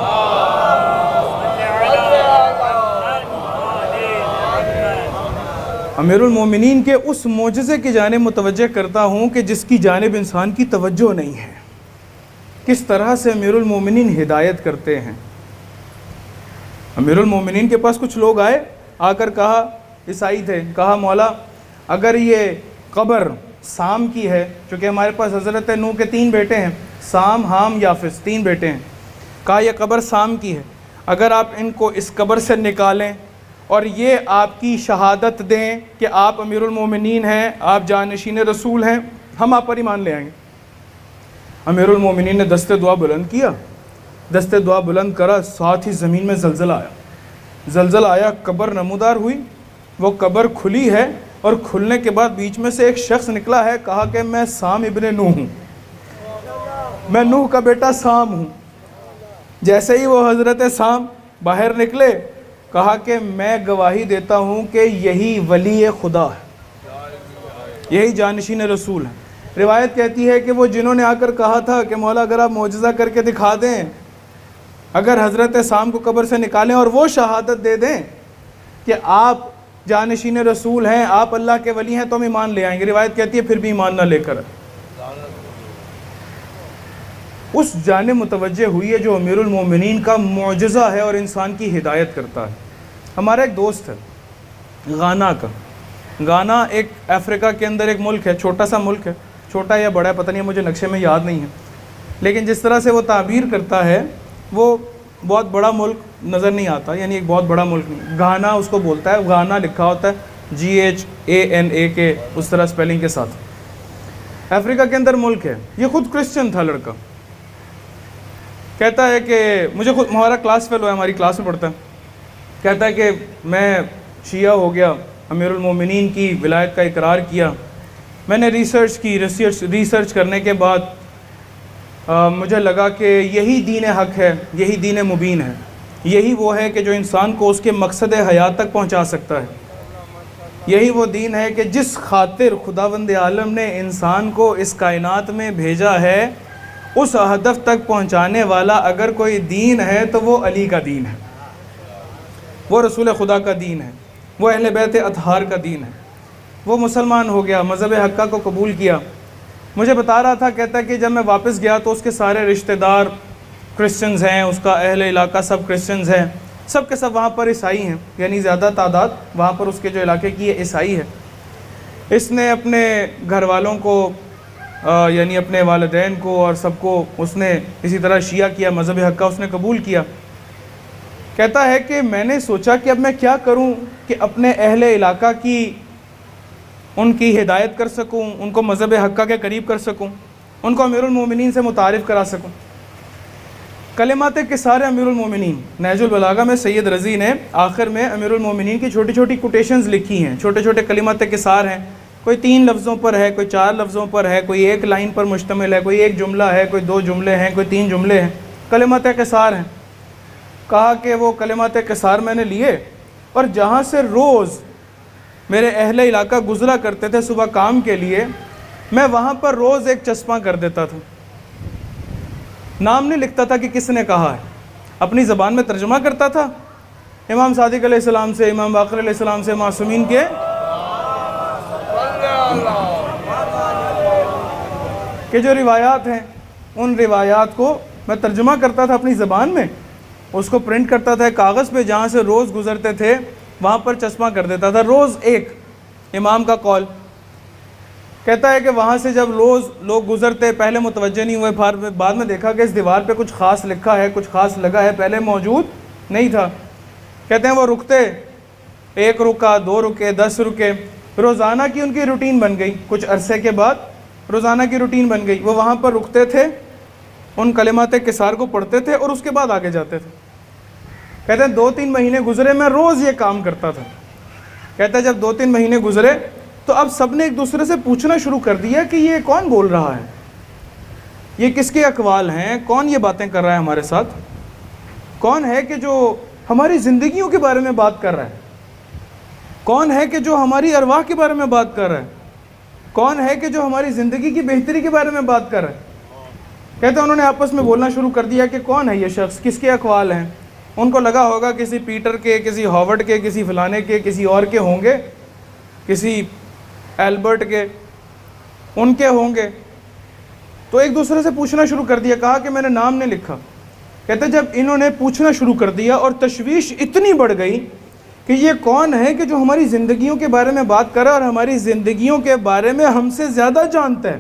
امیر المومنین کے اس معجزے کی جانب متوجہ کرتا ہوں کہ جس کی جانب انسان کی توجہ نہیں ہے. کس طرح سے امیر المومنین ہدایت کرتے ہیں. امیر المومنین کے پاس کچھ لوگ آئے، آ کر کہا، عیسائی تھے، کہا مولا اگر یہ قبر سام کی ہے، چونکہ ہمارے پاس حضرت نوح کے تین بیٹے ہیں، سام، حام، یافس، تین بیٹے ہیں. کہا یہ قبر سام کی ہے، اگر آپ ان کو اس قبر سے نکالیں اور یہ آپ کی شہادت دیں کہ آپ امیر المومنین ہیں، آپ جانشین رسول ہیں، ہم آپ پر ایمان لے آئیں گے. امیر المومنین نے دست دعا بلند کیا، دست دعا بلند کرا، ساتھ ہی زمین میں زلزلہ آیا. زلزلہ آیا، قبر نمودار ہوئی، وہ قبر کھلی ہے، اور کھلنے کے بعد بیچ میں سے ایک شخص نکلا ہے، کہا کہ میں سام ابن نوح ہوں، میں نوح کا بیٹا سام ہوں. جیسے ہی وہ حضرت سام باہر نکلے، کہا کہ میں گواہی دیتا ہوں کہ یہی ولی خدا ہے، یہی جانشین رسول ہے. روایت کہتی ہے کہ وہ جنہوں نے آ کر کہا تھا کہ مولا اگر آپ معجزہ کر کے دکھا دیں، اگر حضرت سام کو قبر سے نکالیں اور وہ شہادت دے دیں کہ آپ جانشین رسول ہیں، آپ اللہ کے ولی ہیں، تو ہم ایمان لے آئیں گے. روایت کہتی ہے پھر بھی ایمان نہ لے کر. اس جانب متوجہ ہوئی ہے جو امیر المومنین کا معجزہ ہے اور انسان کی ہدایت کرتا ہے۔ ہمارا ایک دوست ہے غانا کا، غانا ایک افریقہ کے اندر ایک ملک ہے، چھوٹا سا ملک ہے، چھوٹا یا بڑا پتہ نہیں، مجھے نقشے میں یاد نہیں ہے، لیکن جس طرح سے وہ تعبیر کرتا ہے وہ بہت بڑا ملک نظر نہیں آتا، یعنی ایک بہت بڑا ملک نہیں۔ گھانا اس کو بولتا ہے، گھانا لکھا ہوتا ہے جی ایچ اے این اے کے اس طرح سپیلنگ کے ساتھ، افریقہ کے اندر ملک ہے۔ یہ خود کرسچن تھا لڑکا، کہتا ہے کہ مجھے خود، ہمارا کلاس فیلو ہے، ہماری کلاس میں پڑھتا ہے، کہتا ہے کہ میں شیعہ ہو گیا، امیر المومنین کی ولایت کا اقرار کیا، میں نے ریسرچ کی، ریسرچ ریسرچ کرنے کے بعد آ, مجھے لگا کہ یہی دین حق ہے، یہی دین مبین ہے، یہی وہ ہے کہ جو انسان کو اس کے مقصد حیات تک پہنچا سکتا ہے، یہی وہ دین ہے کہ جس خاطر خداوند عالم نے انسان کو اس کائنات میں بھیجا ہے، اس ہدف تک پہنچانے والا اگر کوئی دین ہے تو وہ علی کا دین ہے، وہ رسول خدا کا دین ہے، وہ اہل بیت اطہار کا دین ہے۔ وہ مسلمان ہو گیا، مذہب حقہ کو قبول کیا۔ مجھے بتا رہا تھا، کہتا ہے کہ جب میں واپس گیا تو اس کے سارے رشتہ دار کرسچنز ہیں، اس کا اہل علاقہ سب کرسچنز ہیں، سب کے سب وہاں پر عیسائی ہیں، یعنی زیادہ تعداد وہاں پر اس کے جو علاقے کی ہے عیسائی ہے۔ اس نے اپنے گھر والوں کو آ, یعنی اپنے والدین کو اور سب کو اس نے اسی طرح شیعہ کیا، مذہب حقہ اس نے قبول کیا۔ کہتا ہے کہ میں نے سوچا کہ اب میں کیا کروں کہ اپنے اہل علاقہ کی ان کی ہدایت کر سکوں، ان کو مذہب حقہ کے قریب کر سکوں، ان کو امیر المومنین سے متعارف کرا سکوں۔ کلمات قصار امیر المومنین، نہج البلاغہ میں سید رضی نے آخر میں امیر المومنین کی چھوٹی چھوٹی کوٹیشنز لکھی ہیں، چھوٹے چھوٹے کلمات قصار ہیں، کوئی تین لفظوں پر ہے، کوئی چار لفظوں پر ہے، کوئی ایک لائن پر مشتمل ہے، کوئی ایک جملہ ہے، کوئی دو جملے ہیں، کوئی تین جملے ہیں، کلمات قصار ہیں۔ کہا کہ وہ کلمات قصار میں نے لیے اور جہاں سے روز میرے اہل علاقہ گزرا کرتے تھے صبح کام کے لیے، میں وہاں پر روز ایک چسپاں کر دیتا تھا، نام نہیں لکھتا تھا کہ کس نے کہا ہے، اپنی زبان میں ترجمہ کرتا تھا، امام صادق علیہ السلام سے، امام باقر علیہ السلام سے، معصومین کے کہ جو روایات ہیں ان روایات کو میں ترجمہ کرتا تھا اپنی زبان میں، اس کو پرنٹ کرتا تھا کاغذ پہ، جہاں سے روز گزرتے تھے وہاں پر چشمہ کر دیتا تھا، روز ایک امام کا قول۔ کہتا ہے کہ وہاں سے جب روز لوگ گزرتے، پہلے متوجہ نہیں ہوئے، بعد میں دیکھا کہ اس دیوار پہ کچھ خاص لکھا ہے، کچھ خاص لگا ہے، پہلے موجود نہیں تھا۔ کہتے ہیں وہ رکتے، ایک رکا، دو رکے، دس رکے، روزانہ کی ان کی روٹین بن گئی، کچھ عرصے کے بعد روزانہ کی روٹین بن گئی، وہ وہاں پر رکتے تھے، ان کلمات قصار کو پڑھتے تھے اور اس کے بعد آگے جاتے تھے۔ کہتے ہیں دو تین مہینے گزرے، میں روز یہ کام کرتا تھا۔ کہتا ہے جب دو تین مہینے گزرے تو اب سب نے ایک دوسرے سے پوچھنا شروع کر دیا کہ یہ کون بول رہا ہے، یہ کس کے اقوال ہیں، کون یہ باتیں کر رہا ہے ہمارے ساتھ، کون ہے کہ جو ہماری زندگیوں کے بارے میں بات کر رہا ہے، کون ہے کہ جو ہماری ارواح کے بارے میں بات کر رہا ہے، کون ہے کہ جو ہماری زندگی کی بہتری کے بارے میں بات کر رہا ہے۔ کہتے ہیں انہوں نے آپس میں بولنا شروع کر دیا کہ کون ہے یہ شخص، کس کے اقوال ہیں۔ ان کو لگا ہوگا کسی پیٹر کے، کسی ہاورڈ کے، کسی فلانے کے، کسی اور کے ہوں گے، کسی ایلبرٹ کے، ان کے ہوں گے۔ تو ایک دوسرے سے پوچھنا شروع کر دیا، کہا کہ میں نے نام نہیں لکھا۔ کہتے جب انہوں نے پوچھنا شروع کر دیا اور تشویش اتنی بڑھ گئی کہ یہ کون ہے کہ جو ہماری زندگیوں کے بارے میں بات کر رہا ہے اور ہماری زندگیوں کے بارے میں ہم سے زیادہ جانتا ہے،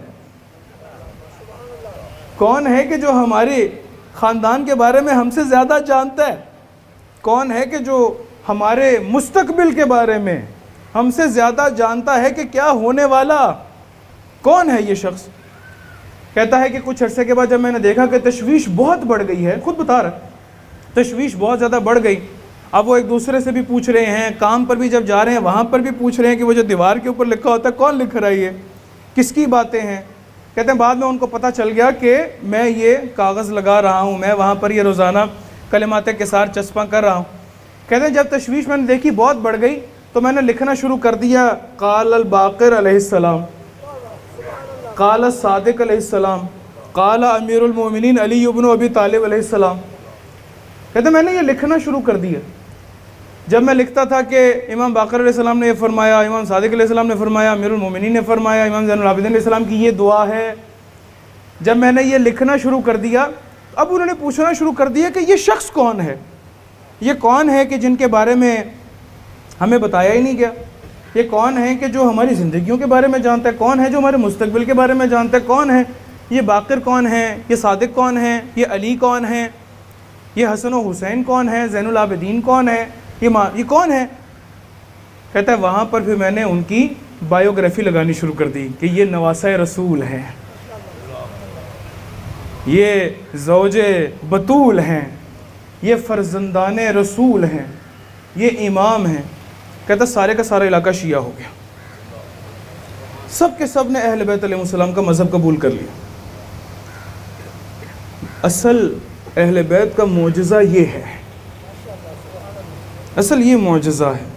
کون ہے کہ جو ہمارے خاندان کے بارے میں ہم سے زیادہ جانتا ہے، کون ہے کہ جو ہمارے مستقبل کے بارے میں ہم سے زیادہ جانتا ہے کہ کیا ہونے والا، کون ہے یہ شخص۔ کہتا ہے کہ کچھ عرصے کے بعد جب میں نے دیکھا کہ تشویش بہت بڑھ گئی ہے، خود بتا رہا تشویش بہت زیادہ بڑھ گئی، اب وہ ایک دوسرے سے بھی پوچھ رہے ہیں، کام پر بھی جب جا رہے ہیں وہاں پر بھی پوچھ رہے ہیں کہ وہ جو دیوار کے اوپر لکھا ہوتا ہے کون لکھ رہا ہے، یہ کس کی باتیں ہیں۔ کہتے ہیں بعد میں ان کو پتہ چل گیا کہ میں یہ کاغذ لگا رہا ہوں، میں وہاں پر یہ روزانہ کلمات قصار چسپاں کر رہا ہوں۔ کہتے ہیں جب تشویش میں نے دیکھی بہت بڑھ گئی تو میں نے لکھنا شروع کر دیا، قال الباقر علیہ السلام، قال الصادق علیہ السلام، قال امیر المومنین علی ابن ابی طالب علیہ السلام۔ کہتے ہیں میں نے یہ لکھنا شروع کر دیا۔ جب میں لکھتا تھا کہ امام باقر علیہ السلام نے یہ فرمایا، امام صادق علیہ السلام نے فرمایا، امیر المومنین نے فرمایا، امام زین العابدین علیہ السلام کی یہ دعا ہے، جب میں نے یہ لکھنا شروع کر دیا اب انہوں نے پوچھنا شروع کر دیا کہ یہ شخص کون ہے، یہ کون ہے کہ جن کے بارے میں ہمیں بتایا ہی نہیں گیا، یہ کون ہے کہ جو ہماری زندگیوں کے بارے میں جانتا ہے، کون ہے جو ہمارے مستقبل کے بارے میں جانتا ہے، کون ہے یہ باقر، کون ہے یہ صادق، کون ہے یہ علی، کون ہے یہ حسن و حسین، کون ہے زین العابدین، کون ہے یہ ماں، یہ کون ہے؟ کہتا ہے وہاں پر پھر میں نے ان کی بایوگرافی لگانی شروع کر دی کہ یہ نواسہ رسول ہیں، یہ زوج بطول ہیں، یہ فرزندان رسول ہیں، یہ امام ہیں۔ کہتا سارے کا سارا علاقہ شیعہ ہو گیا، سب کے سب نے اہل بیت علیہ السلام کا مذہب قبول کر لیا۔ اصل اہل بیت کا معجزہ یہ ہے، اصل یہ معجزہ ہے۔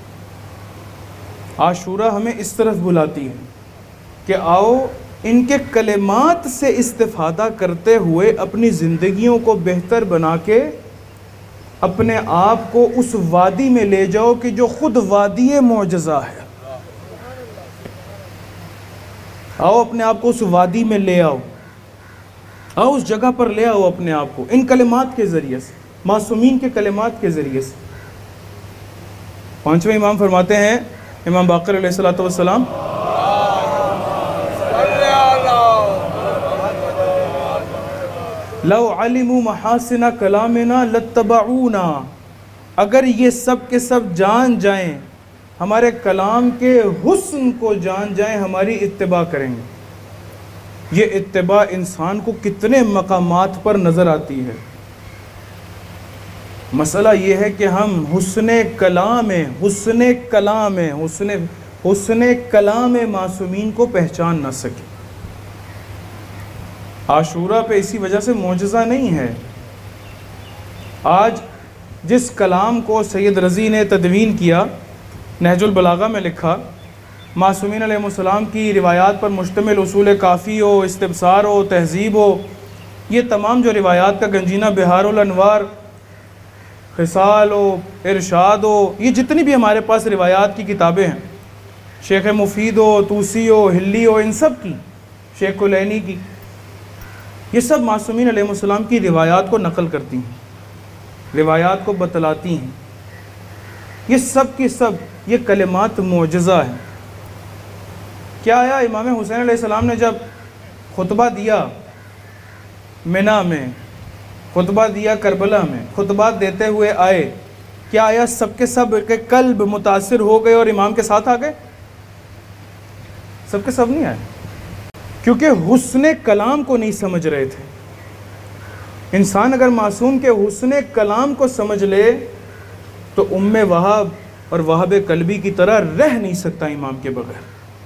عاشورہ ہمیں اس طرف بلاتی ہے کہ آؤ ان کے کلمات سے استفادہ کرتے ہوئے اپنی زندگیوں کو بہتر بنا کے اپنے آپ کو اس وادی میں لے جاؤ کہ جو خود وادی معجزہ ہے۔ آؤ اپنے آپ کو اس وادی میں لے آؤ، آؤ اس جگہ پر لے آؤ اپنے آپ کو ان کلمات کے ذریعے سے، معصومین کے کلمات کے ذریعے سے۔ پانچویں امام فرماتے ہیں، امام باقر علیہ الصلوۃ والسلام، لو علموا محاسن کلامنا لاتبعونا، اگر یہ سب کے سب جان جائیں، ہمارے کلام کے حسن کو جان جائیں، ہماری اتباع کریں گے۔ یہ اتباع انسان کو کتنے مقامات پر نظر آتی ہے۔ مسئلہ یہ ہے کہ ہم حسن کلام حسن کلام حسن حسن کلام معصومین کو پہچان نہ سکیں۔ عاشورہ پہ اسی وجہ سے معجزہ نہیں ہے۔ آج جس کلام کو سید رضی نے تدوین کیا، نہج البلاغہ میں لکھا، معصومین علیہ السلام کی روایات پر مشتمل اصول کافی ہو، استبصار ہو، تہذیب ہو، یہ تمام جو روایات کا گنجینہ بہار الانوار، خصال ہو، ارشاد ہو، یہ جتنی بھی ہمارے پاس روایات کی کتابیں ہیں، شیخ مفید ہو، توسی ہو، ہلی ہو، ان سب کی، شیخ کلینی کی، یہ سب معصومین علیہ السلام کی روایات کو نقل کرتی ہیں، روایات کو بتلاتی ہیں۔ یہ سب کی سب یہ کلمات معجزہ ہیں۔ کیا آیا امام حسین علیہ السلام نے جب خطبہ دیا منی میں، خطبہ دیا کربلا میں، خطبات دیتے ہوئے آئے، کیا آیا سب کے سب کے قلب متاثر ہو گئے اور امام کے ساتھ آ گئے؟ سب کے سب نہیں آئے، کیونکہ حسن کلام کو نہیں سمجھ رہے تھے۔ انسان اگر معصوم کے حسن کلام کو سمجھ لے تو ام وہاب اور وہاب قلبی کی طرح رہ نہیں سکتا امام کے بغیر۔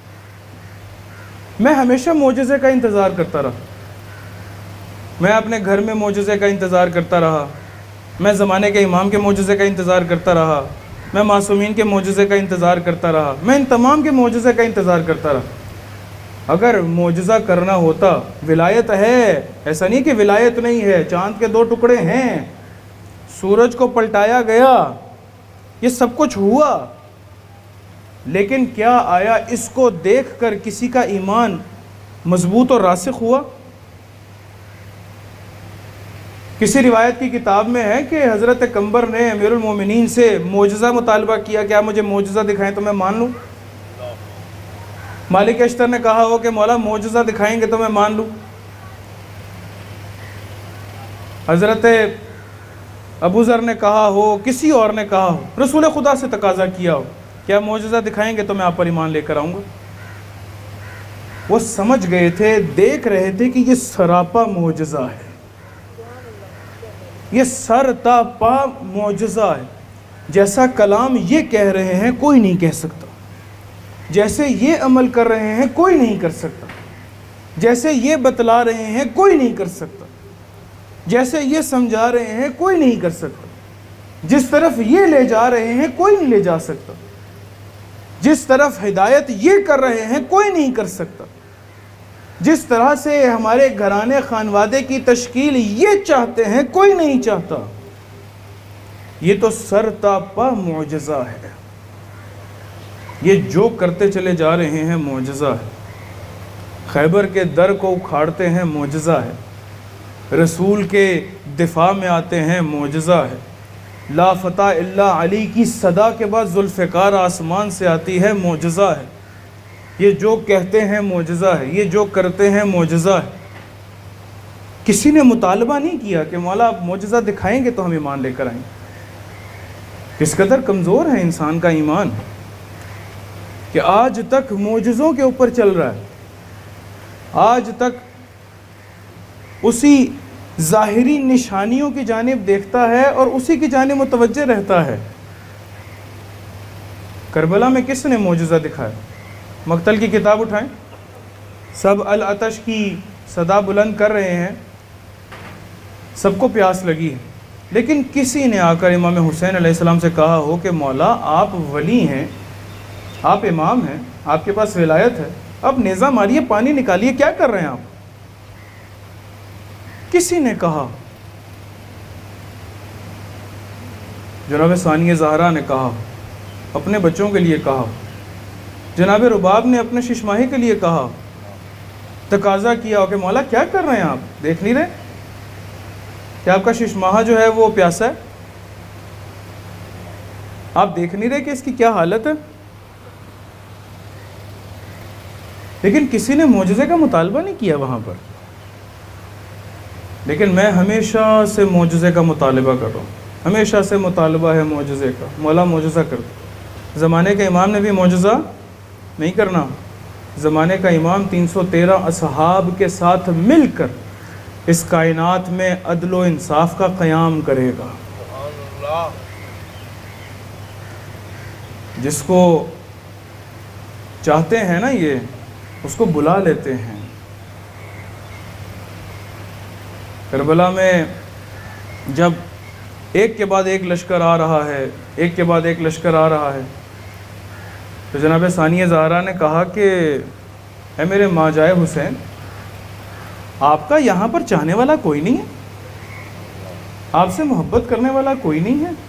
میں ہمیشہ معجزے کا انتظار کرتا رہا، میں اپنے گھر میں معجزے کا انتظار کرتا رہا، میں زمانے کے امام کے معجزے کا انتظار کرتا رہا، میں معصومین کے معجزے کا انتظار کرتا رہا، میں ان تمام کے معجزے کا انتظار کرتا رہا۔ اگر معجزہ کرنا ہوتا، ولایت ہے، ایسا نہیں کہ ولایت نہیں ہے، چاند کے دو ٹکڑے ہیں، سورج کو پلٹایا گیا، یہ سب کچھ ہوا، لیکن کیا آیا اس کو دیکھ کر کسی کا ایمان مضبوط اور راسخ ہوا؟ کسی روایت کی کتاب میں ہے کہ حضرت قمبر نے امیر المومنین سے معجزہ مطالبہ کیا، کیا مجھے معجزہ دکھائیں تو میں مان لوں؟ مالک اشتر نے کہا ہو کہ مولا معجزہ دکھائیں گے تو میں مان لوں۔ حضرت ابو ذر نے کہا ہو، کسی اور نے کہا ہو، رسول خدا سے تقاضا کیا ہو، کیا معجزہ دکھائیں گے تو میں آپ پر ایمان لے کر آؤں گا؟ وہ سمجھ گئے تھے، دیکھ رہے تھے کہ یہ سراپا معجزہ ہے، یہ سر تا پا معجزہ ہے۔ جیسا کلام یہ کہہ رہے ہیں کوئی نہیں کہہ سکتا، جیسے یہ عمل کر رہے ہیں کوئی نہیں کر سکتا، جیسے یہ بتلا رہے ہیں کوئی نہیں کر سکتا، جیسے یہ سمجھا رہے ہیں کوئی نہیں کر سکتا، جس طرف یہ لے جا رہے ہیں کوئی نہیں لے جا سکتا، جس طرف ہدایت یہ کر رہے ہیں کوئی نہیں کر سکتا، جس طرح سے ہمارے گھرانے خانوادے کی تشکیل یہ چاہتے ہیں کوئی نہیں چاہتا۔ یہ تو سر تا پا معجزہ ہے، یہ جو کرتے چلے جا رہے ہیں معجزہ ہے۔ خیبر کے در کو اکھاڑتے ہیں معجزہ ہے، رسول کے دفاع میں آتے ہیں معجزہ ہے، لا فتح الا علی کی صدا کے بعد ذوالفقار آسمان سے آتی ہے معجزہ ہے، یہ جو کہتے ہیں معجزہ ہے، یہ جو کرتے ہیں معجزہ ہے۔ کسی نے مطالبہ نہیں کیا کہ مولا آپ معجزہ دکھائیں گے تو ہم ایمان لے کر آئیں گے۔ کس قدر کمزور ہے انسان کا ایمان کہ آج تک معجزوں کے اوپر چل رہا ہے، آج تک اسی ظاہری نشانیوں کی جانب دیکھتا ہے اور اسی کی جانب متوجہ رہتا ہے۔ کربلا میں کس نے معجزہ دکھایا؟ مقتل کی کتاب اٹھائیں، سب العطش کی صدا بلند کر رہے ہیں، سب کو پیاس لگی ہے، لیکن کسی نے آ کر امام حسین علیہ السلام سے کہا ہو کہ مولا آپ ولی ہیں، آپ امام ہیں، آپ کے پاس ولایت ہے، اب نیزہ ماریے، پانی نکالیے، کیا کر رہے ہیں آپ؟ کسی نے کہا؟ جناب ثانیہ زہرا نے کہا، اپنے بچوں کے لیے کہا، جناب رباب نے اپنے ششماہی کے لیے کہا، تقاضا کیا کہ مولا کیا کر رہے ہیں آپ؟ دیکھ نہیں رہے کہ آپ کا ششماہا جو ہے وہ پیاسا ہے؟ آپ دیکھ نہیں رہے کہ اس کی کیا حالت ہے؟ لیکن کسی نے معجزے کا مطالبہ نہیں کیا وہاں پر، لیکن میں ہمیشہ سے معجزے کا مطالبہ کر رہا ہوں، ہمیشہ سے مطالبہ ہے معجزے کا، مولا معجزہ کر دو۔ زمانے کے امام نے بھی معجزہ نہیں کرنا، زمانے کا امام تین سو تیرہ اصحاب کے ساتھ مل کر اس کائنات میں عدل و انصاف کا قیام کرے گا۔ جس کو چاہتے ہیں نا یہ، اس کو بلا لیتے ہیں۔ کربلا میں جب ایک کے بعد ایک لشکر آ رہا ہے، ایک کے بعد ایک لشکر آ رہا ہے، تو جناب ثانیہ زہرا نے کہا کہ اے میرے ماں جائے حسین، آپ کا یہاں پر چاہنے والا کوئی نہیں ہے، آپ سے محبت کرنے والا کوئی نہیں ہے؟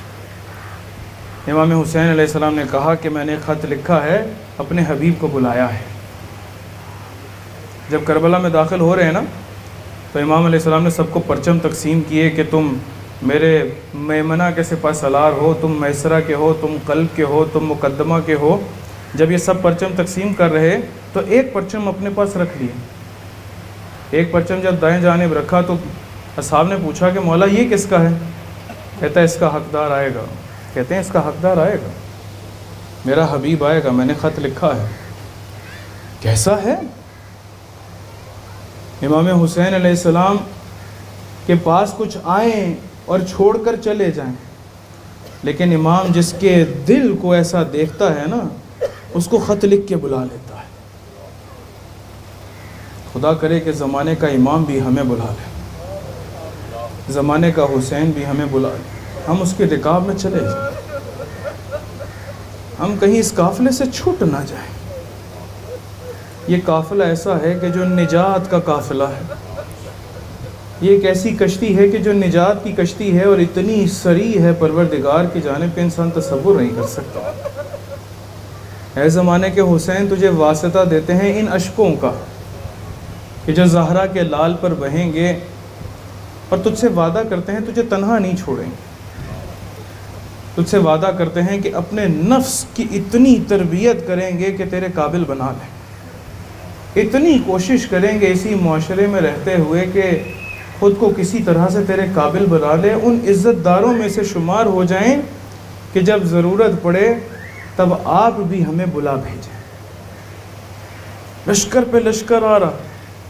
امام حسین علیہ السلام نے کہا کہ میں نے خط لکھا ہے، اپنے حبیب کو بلایا ہے۔ جب کربلا میں داخل ہو رہے ہیں نا، تو امام علیہ السلام نے سب کو پرچم تقسیم کیے کہ تم میرے میمنہ کے سپہ سالار ہو، تم میسرہ کے ہو، تم قلب کے ہو، تم مقدمہ کے ہو۔ جب یہ سب پرچم تقسیم کر رہے تو ایک پرچم اپنے پاس رکھ لیے۔ ایک پرچم جب دائیں جانب رکھا تو اصحاب نے پوچھا کہ مولا یہ کس کا ہے؟ کہتا ہے اس کا حقدار آئے گا۔ کہتے ہیں اس کا حقدار آئے گا، میرا حبیب آئے گا، میں نے خط لکھا ہے۔ کیسا ہے؟ امام حسین علیہ السلام کے پاس کچھ آئیں اور چھوڑ کر چلے جائیں، لیکن امام جس کے دل کو ایسا دیکھتا ہے نا، اس کو خط لکھ کے بلا لیتا ہے۔ خدا کرے کہ زمانے کا امام بھی ہمیں بلا لے، زمانے کا حسین بھی ہمیں بلا لے، ہم اس کے رکاب میں چلے جائیں، ہم کہیں اس قافلے سے چھوٹ نہ جائیں۔ یہ قافلہ ایسا ہے کہ جو نجات کا قافلہ ہے، یہ ایک ایسی کشتی ہے کہ جو نجات کی کشتی ہے، اور اتنی سری ہے پروردگار کی جانب کہ انسان تصور نہیں کر سکتا۔ اے زمانے کے حسین، تجھے واسطہ دیتے ہیں ان اشکوں کا کہ جو زہرا کے لال پر بہیں گے، اور تجھ سے وعدہ کرتے ہیں تجھے تنہا نہیں چھوڑیں گے، تجھ سے وعدہ کرتے ہیں کہ اپنے نفس کی اتنی تربیت کریں گے کہ تیرے قابل بنا لیں، اتنی کوشش کریں گے اسی معاشرے میں رہتے ہوئے کہ خود کو کسی طرح سے تیرے قابل بنا لیں، ان عزت داروں میں سے شمار ہو جائیں کہ جب ضرورت پڑے تب آپ بھی ہمیں بلا بھیجیں۔ لشکر پہ لشکر آ رہا،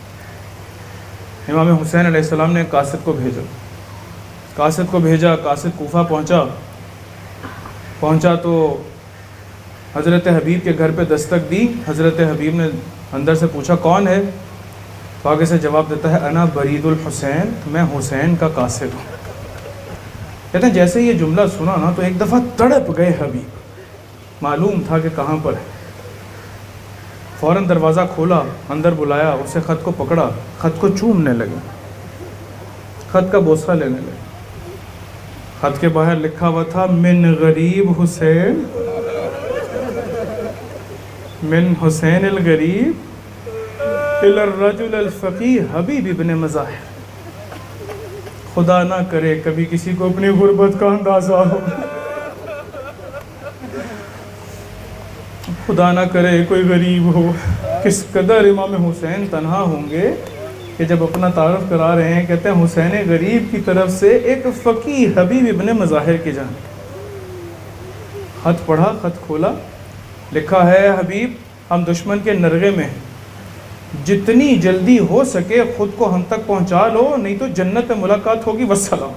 امام حسین علیہ السلام نے قاصد کو بھیجا، قاصد کو بھیجا، قاصد کوفہ پہنچا پہنچا تو حضرت حبیب کے گھر پہ دستک دی۔ حضرت حبیب نے اندر سے پوچھا کون ہے؟ تو آگے سے جواب دیتا ہے انا برید الحسین، میں حسین کا قاصد ہوں۔ کہتے ہیں جیسے یہ جملہ سنا نا تو ایک دفعہ تڑپ گئے حبیب، معلوم تھا کہ کہاں پر ہے۔ فوراً دروازہ کھولا، اندر بلایا، اسے خط کو پکڑا، خط کو چومنے لگے، خط کا بوسہ لینے لگے۔ خط کے باہر لکھا ہوا تھا من غریب حسین، من حسین الغریب الا الرجل الفقیہ حبیب ابن مظاہر. خدا نہ کرے کبھی کسی کو اپنی غربت کا اندازہ ہو، خدا نہ کرے کوئی غریب ہو. کس قدر امام حسین تنہا ہوں گے کہ جب اپنا تعارف کرا رہے ہیں کہتے ہیں حسین غریب کی طرف سے ایک فقیہ حبیب ابن مظاہر کی جانب. خط پڑھا، خط کھولا، لکھا ہے حبیب ہم دشمن کے نرغے میں ہیں، جتنی جلدی ہو سکے خود کو ہم تک پہنچا لو نہیں تو جنت میں ملاقات ہوگی والسلام.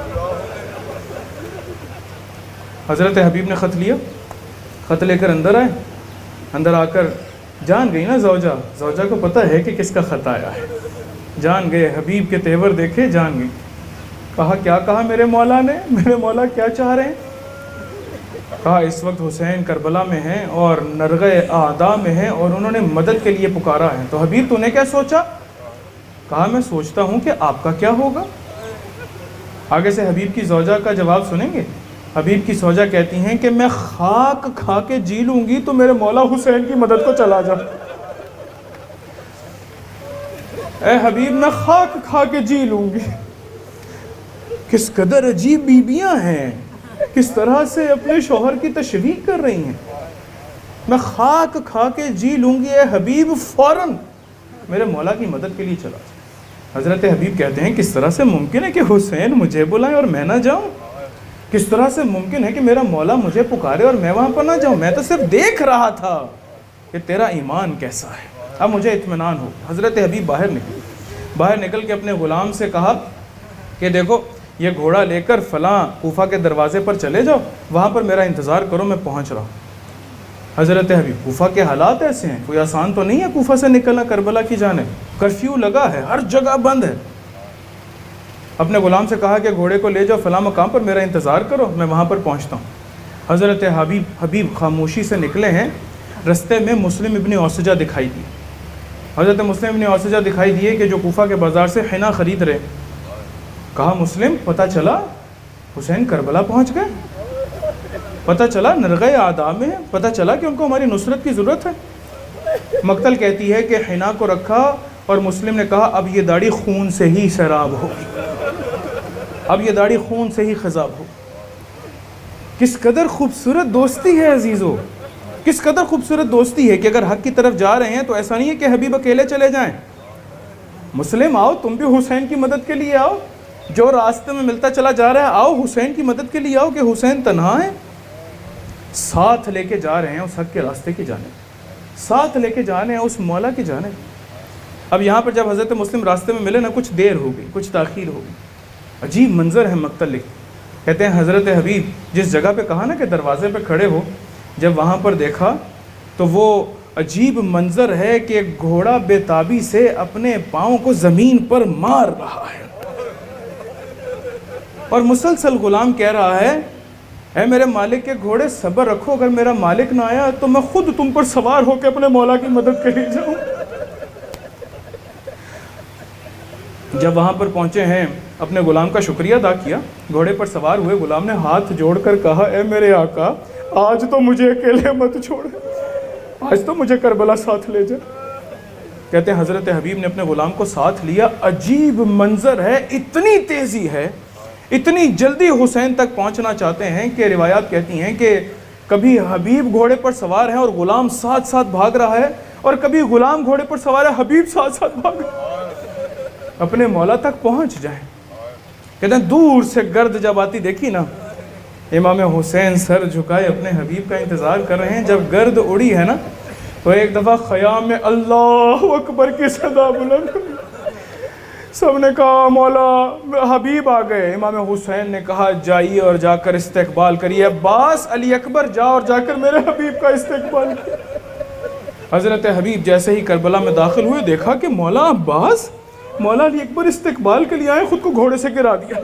حضرت حبیب نے خط لیا، خط لے کر اندر آئے. اندر آ کر جان گئی نا زوجہ، زوجہ کو پتہ ہے کہ کس کا خط آیا ہے. جان گئے، حبیب کے تیور دیکھے، جان گئی. کہا کیا کہا میرے مولا نے، میرے مولا کیا چاہ رہے ہیں؟ کہا اس وقت حسین کربلا میں ہیں اور نرغے اعداء میں ہیں اور انہوں نے مدد کے لیے پکارا ہے. تو حبیب تو نے کیا سوچا؟ کہا میں سوچتا ہوں کہ آپ کا کیا ہوگا. آگے سے حبیب کی زوجہ کا جواب سنیں گے. حبیب کی زوجہ کہتی ہیں کہ میں خاک کھا کے جی لوں گی تو میرے مولا حسین کی مدد کو چلا جا. اے حبیب میں خاک کھا کے جی لوں گی. کس قدر عجیب بیبیاں ہیں، کس طرح سے اپنے شوہر کی تشویق کر رہی ہیں. میں خاک کھا کے جی لوں گی اے حبیب، فوراً میرے مولا کی مدد کے لیے چلا جا. حضرت حبیب کہتے ہیں کس طرح سے ممکن ہے کہ حسین مجھے بلائیں اور میں نہ جاؤں؟ کس طرح سے ممکن ہے کہ میرا مولا مجھے پکارے اور میں وہاں پر نہ جاؤں؟ میں تو صرف دیکھ رہا تھا کہ تیرا ایمان کیسا ہے، اب مجھے اطمینان ہو. حضرت حبیب باہر نکل باہر نکل کے اپنے غلام سے کہا کہ دیکھو یہ گھوڑا لے کر فلاں کوفہ کے دروازے پر چلے جاؤ، وہاں پر میرا انتظار کرو، میں پہنچ رہا ہوں. حضرت حبیب، کوفہ کے حالات ایسے ہیں، کوئی آسان تو نہیں ہے کوفہ سے نکلنا کربلا کی جانب. کرفیو لگا ہے، ہر جگہ بند ہے. اپنے غلام سے کہا کہ گھوڑے کو لے جاؤ فلاں مقام پر، میرا انتظار کرو، میں وہاں پر پہنچتا ہوں. حضرت حبیب حبیب خاموشی سے نکلے ہیں. رستے میں مسلم ابن اوسجہ دکھائی دی. حضرت مسلم ابن اوسجہ دکھائی دیے کہ جو کوفہ کے بازار سے حنا خرید رہے. کہا مسلم پتہ چلا حسین کربلا پہنچ گئے، پتہ چلا نرغے اعداء میں ہیں، پتہ چلا کہ ان کو ہماری نصرت کی ضرورت ہے. مقتل کہتی ہے کہ حنا کو رکھا اور مسلم نے کہا اب یہ داڑھی خون سے ہی سیراب ہوگی، اب یہ داڑھی خون سے ہی خضاب ہو. کس قدر خوبصورت دوستی ہے عزیزو، کس قدر خوبصورت دوستی ہے کہ اگر حق کی طرف جا رہے ہیں تو ایسا نہیں ہے کہ حبیب اکیلے چلے جائیں. مسلم آؤ، تم بھی حسین کی مدد کے لیے آؤ. جو راستے میں ملتا چلا جا رہا ہے آؤ حسین کی مدد کے لیے آؤ کہ حسین تنہا ہے. ساتھ لے کے جا رہے ہیں اس حق کے راستے کی جانب، ساتھ لے کے جا رہے ہیں اس مولا کی جانب. اب یہاں پر جب حضرت مسلم راستے میں ملے نا، کچھ دیر ہو گئی، کچھ تاخیر ہو گئی. عجیب منظر ہے. مقتل لکھ کہتے ہیں حضرت حبیب جس جگہ پہ کہا نا کہ دروازے پہ کھڑے ہو، جب وہاں پر دیکھا تو وہ عجیب منظر ہے کہ ایک گھوڑا بے تابی سے اپنے پاؤں کو زمین پر مار رہا ہے اور مسلسل غلام کہہ رہا ہے اے میرے مالک کے گھوڑے صبر رکھو، اگر میرا مالک نہ آیا تو میں خود تم پر سوار ہو کے اپنے مولا کی مدد کے لیے جاؤں. جب وہاں پر پہنچے ہیں اپنے غلام کا شکریہ ادا کیا، گھوڑے پر سوار ہوئے. غلام نے ہاتھ جوڑ کر کہا اے میرے آقا آج تو مجھے اکیلے مت چھوڑ، آج تو مجھے کربلا ساتھ لے جا. کہتے ہیں حضرت حبیب نے اپنے غلام کو ساتھ لیا. عجیب منظر ہے، اتنی تیزی ہے، اتنی جلدی حسین تک پہنچنا چاہتے ہیں کہ روایات کہتی ہیں کہ کبھی حبیب گھوڑے پر سوار ہیں اور غلام ساتھ ساتھ بھاگ رہا ہے، اور کبھی غلام گھوڑے پر سوار ہے حبیب ساتھ ساتھ بھاگ رہا ہے، اپنے مولا تک پہنچ جائیں. کہتے ہیں دور سے گرد جب آتی دیکھی نا، امام حسین سر جھکائے اپنے حبیب کا انتظار کر رہے ہیں. جب گرد اڑی ہے نا تو ایک دفعہ خیام میں اللہ اکبر کی صدا بلند ہوئی. سب نے کہا مولا حبیب آ گئے. امام حسین نے کہا جائیے اور جا کر استقبال کریے. عباس علی اکبر جا اور جا کر میرے حبیب کا استقبال کیا. حضرت حبیب جیسے ہی کربلا میں داخل ہوئے دیکھا کہ مولا عباس مولا علی اکبر استقبال کے لیے آئے، خود کو گھوڑے سے گرا دیا.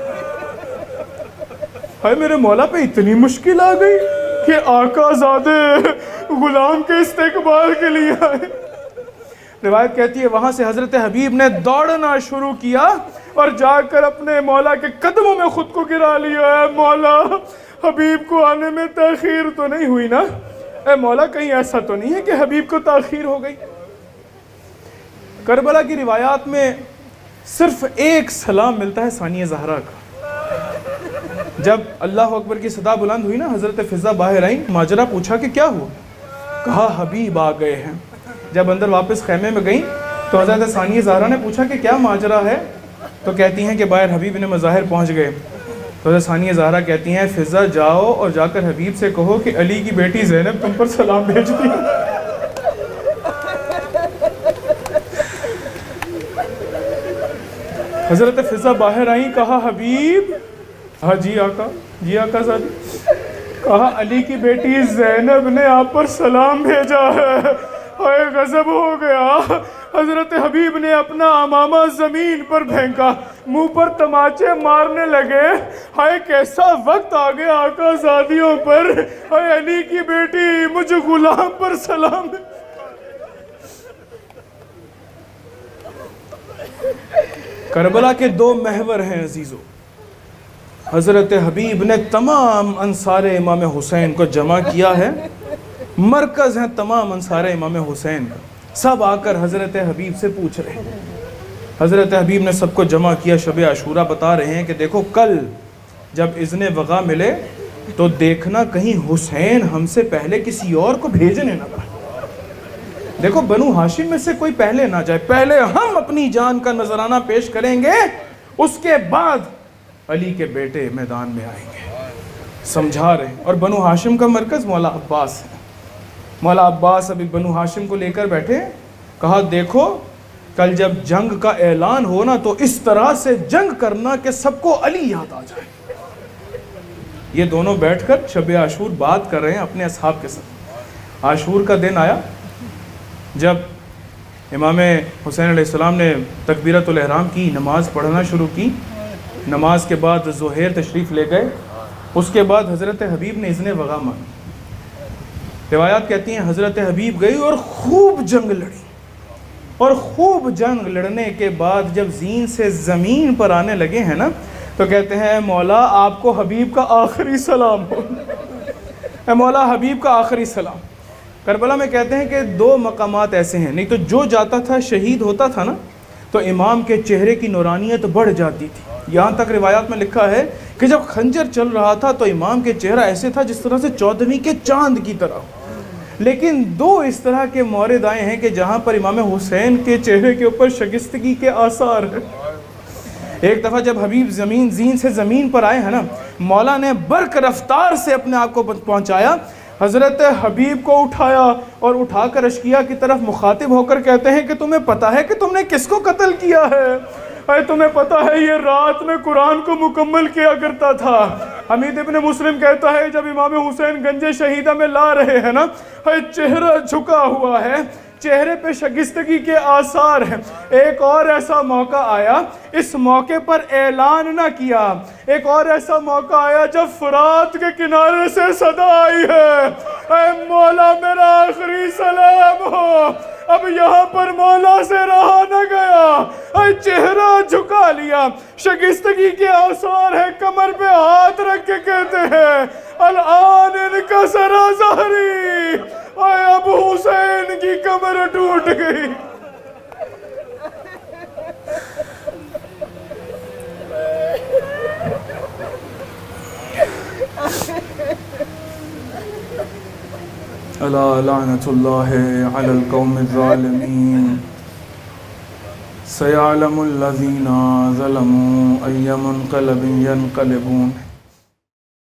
ہائے میرے مولا پہ اتنی مشکل آ گئی کہ آقا زادے غلام کے استقبال کے لیے آئے. روایت کہتی ہے وہاں سے حضرت حبیب نے دوڑنا شروع کیا اور جا کر اپنے مولا کے قدموں میں خود کو گرا لیا. اے مولا حبیب کو آنے میں تاخیر تو نہیں ہوئی نا؟ اے مولا کہیں ایسا تو نہیں ہے کہ حبیب کو تاخیر ہو گئی؟ کربلا کی روایات میں صرف ایک سلام ملتا ہے ثانیہ زہرا کا. جب اللہ اکبر کی صدا بلند ہوئی نا، حضرت فضہ باہر آئیں، ماجرا پوچھا کہ کیا ہوا؟ کہا حبیب آ گئے ہیں. جب اندر واپس خیمے میں گئیں تو حضرت ثانیہ زہرا نے پوچھا کہ کیا ماجرا ہے؟ تو کہتی ہیں کہ باہر حبیب نے مظاہر پہنچ گئے. تو حضرت ثانیہ زہرا کہتی ہیں فضہ جاؤ اور جا کر حبیب سے کہو کہ علی کی بیٹی زینب تم پر سلام بھیجتی ہے. حضرت فضہ باہر آئیں، کہا حبیب. ہاں جی آقا، جی آقا زادی. کہا علی کی بیٹی زینب نے آپ پر سلام بھیجا ہے. ہائے غضب ہو گیا. حضرت حبیب نے اپنا امامہ زمین پر پھینکا، منہ پر تماچے مارنے لگے. ہائے کیسا وقت آ گیا آقا زادیوں پر. ہائے علی کی بیٹی مجھے غلام پر سلام. کربلا کے دو محور ہیں عزیزو. حضرت حبیب نے تمام انصار امام حسین کو جمع کیا ہے، مرکز ہیں تمام انصار امام حسین کا. سب آ کر حضرت حبیب سے پوچھ رہے ہیں. حضرت حبیب نے سب کو جمع کیا. شب عاشورہ بتا رہے ہیں کہ دیکھو کل جب اذن وغا ملے تو دیکھنا کہیں حسین ہم سے پہلے کسی اور کو بھیجنے نہ پڑے. دیکھو بنو ہاشم میں سے کوئی پہلے نہ جائے، پہلے ہم اپنی جان کا نذرانہ پیش کریں گے، اس کے بعد علی کے بیٹے میدان میں آئیں گے. سمجھا رہے ہیں. اور بنو ہاشم کا مرکز مولا عباس ہے. مولا عباس ابھی بنو ہاشم کو لے کر بیٹھے. کہا دیکھو کل جب جنگ کا اعلان ہو نا تو اس طرح سے جنگ کرنا کہ سب کو علی یاد آ جائے. یہ دونوں بیٹھ کر شب عاشور بات کر رہے ہیں اپنے اصحاب کے ساتھ. عاشور کا دن آیا جب امام حسین علیہ السلام نے تکبیرۃ الاحرام کی، نماز پڑھنا شروع کی. نماز کے بعد ظہیر تشریف لے گئے. اس کے بعد حضرت حبیب نے اذن وغا مانگی. روایات کہتی ہیں حضرت حبیب گئی اور خوب جنگ لڑی. اور خوب جنگ لڑنے کے بعد جب زین سے زمین پر آنے لگے ہیں نا تو کہتے ہیں مولا آپ کو حبیب کا آخری سلام ہو. اے مولا حبیب کا آخری سلام. کربلا میں کہتے ہیں کہ دو مقامات ایسے ہیں، نہیں تو جو جاتا تھا شہید ہوتا تھا نا تو امام کے چہرے کی نورانیت بڑھ جاتی تھی. یہاں تک روایات میں لکھا ہے کہ جب خنجر چل رہا تھا تو امام کے چہرہ ایسے تھا جس طرح سے چودھویں کے چاند کی طرح. لیکن دو اس طرح کے مورد آئے ہیں کہ جہاں پر امام حسین کے چہرے کے اوپر شگستگی کے آثار ہیں. ایک دفعہ جب حبیب زمین زین سے زمین پر آئے ہیں نا، مولا نے برق رفتار سے اپنے آپ کو پہنچایا. حضرت حبیب کو اٹھایا اور اٹھا کر اشکیا کی طرف مخاطب ہو کر کہتے ہیں کہ تمہیں پتہ ہے کہ تم نے کس کو قتل کیا ہے؟ اے تمہیں پتہ ہے یہ رات میں قرآن کو مکمل کیا کرتا تھا. حمید ابن مسلم کہتا ہے جب امام حسین گنج شہیدہ میں لا رہے ہیں نا، چہرہ جھکا ہوا ہے، چہرے پہ شگستگی کے آثار ہیں. ایک اور ایسا موقع آیا، اس موقع پر اعلان نہ کیا. ایک اور ایسا موقع آیا جب فرات کے کنارے سے صدا آئی ہے اے مولا میرا آخری سلام ہو. اب یہاں پر مولا سے رہا نہ گیا، اے چہرہ جھکا لیا، شگستگی کے آثار ہے. کمر پہ ہاتھ رکھ کے کہتے ہیں الآن انکسر ظہری. اے اب حسین کی کمر ٹوٹ گئی. الا لعنت اللہ علی القوم الظالمین سیعلم الذین ظلموا ای منقلب ینقلبون.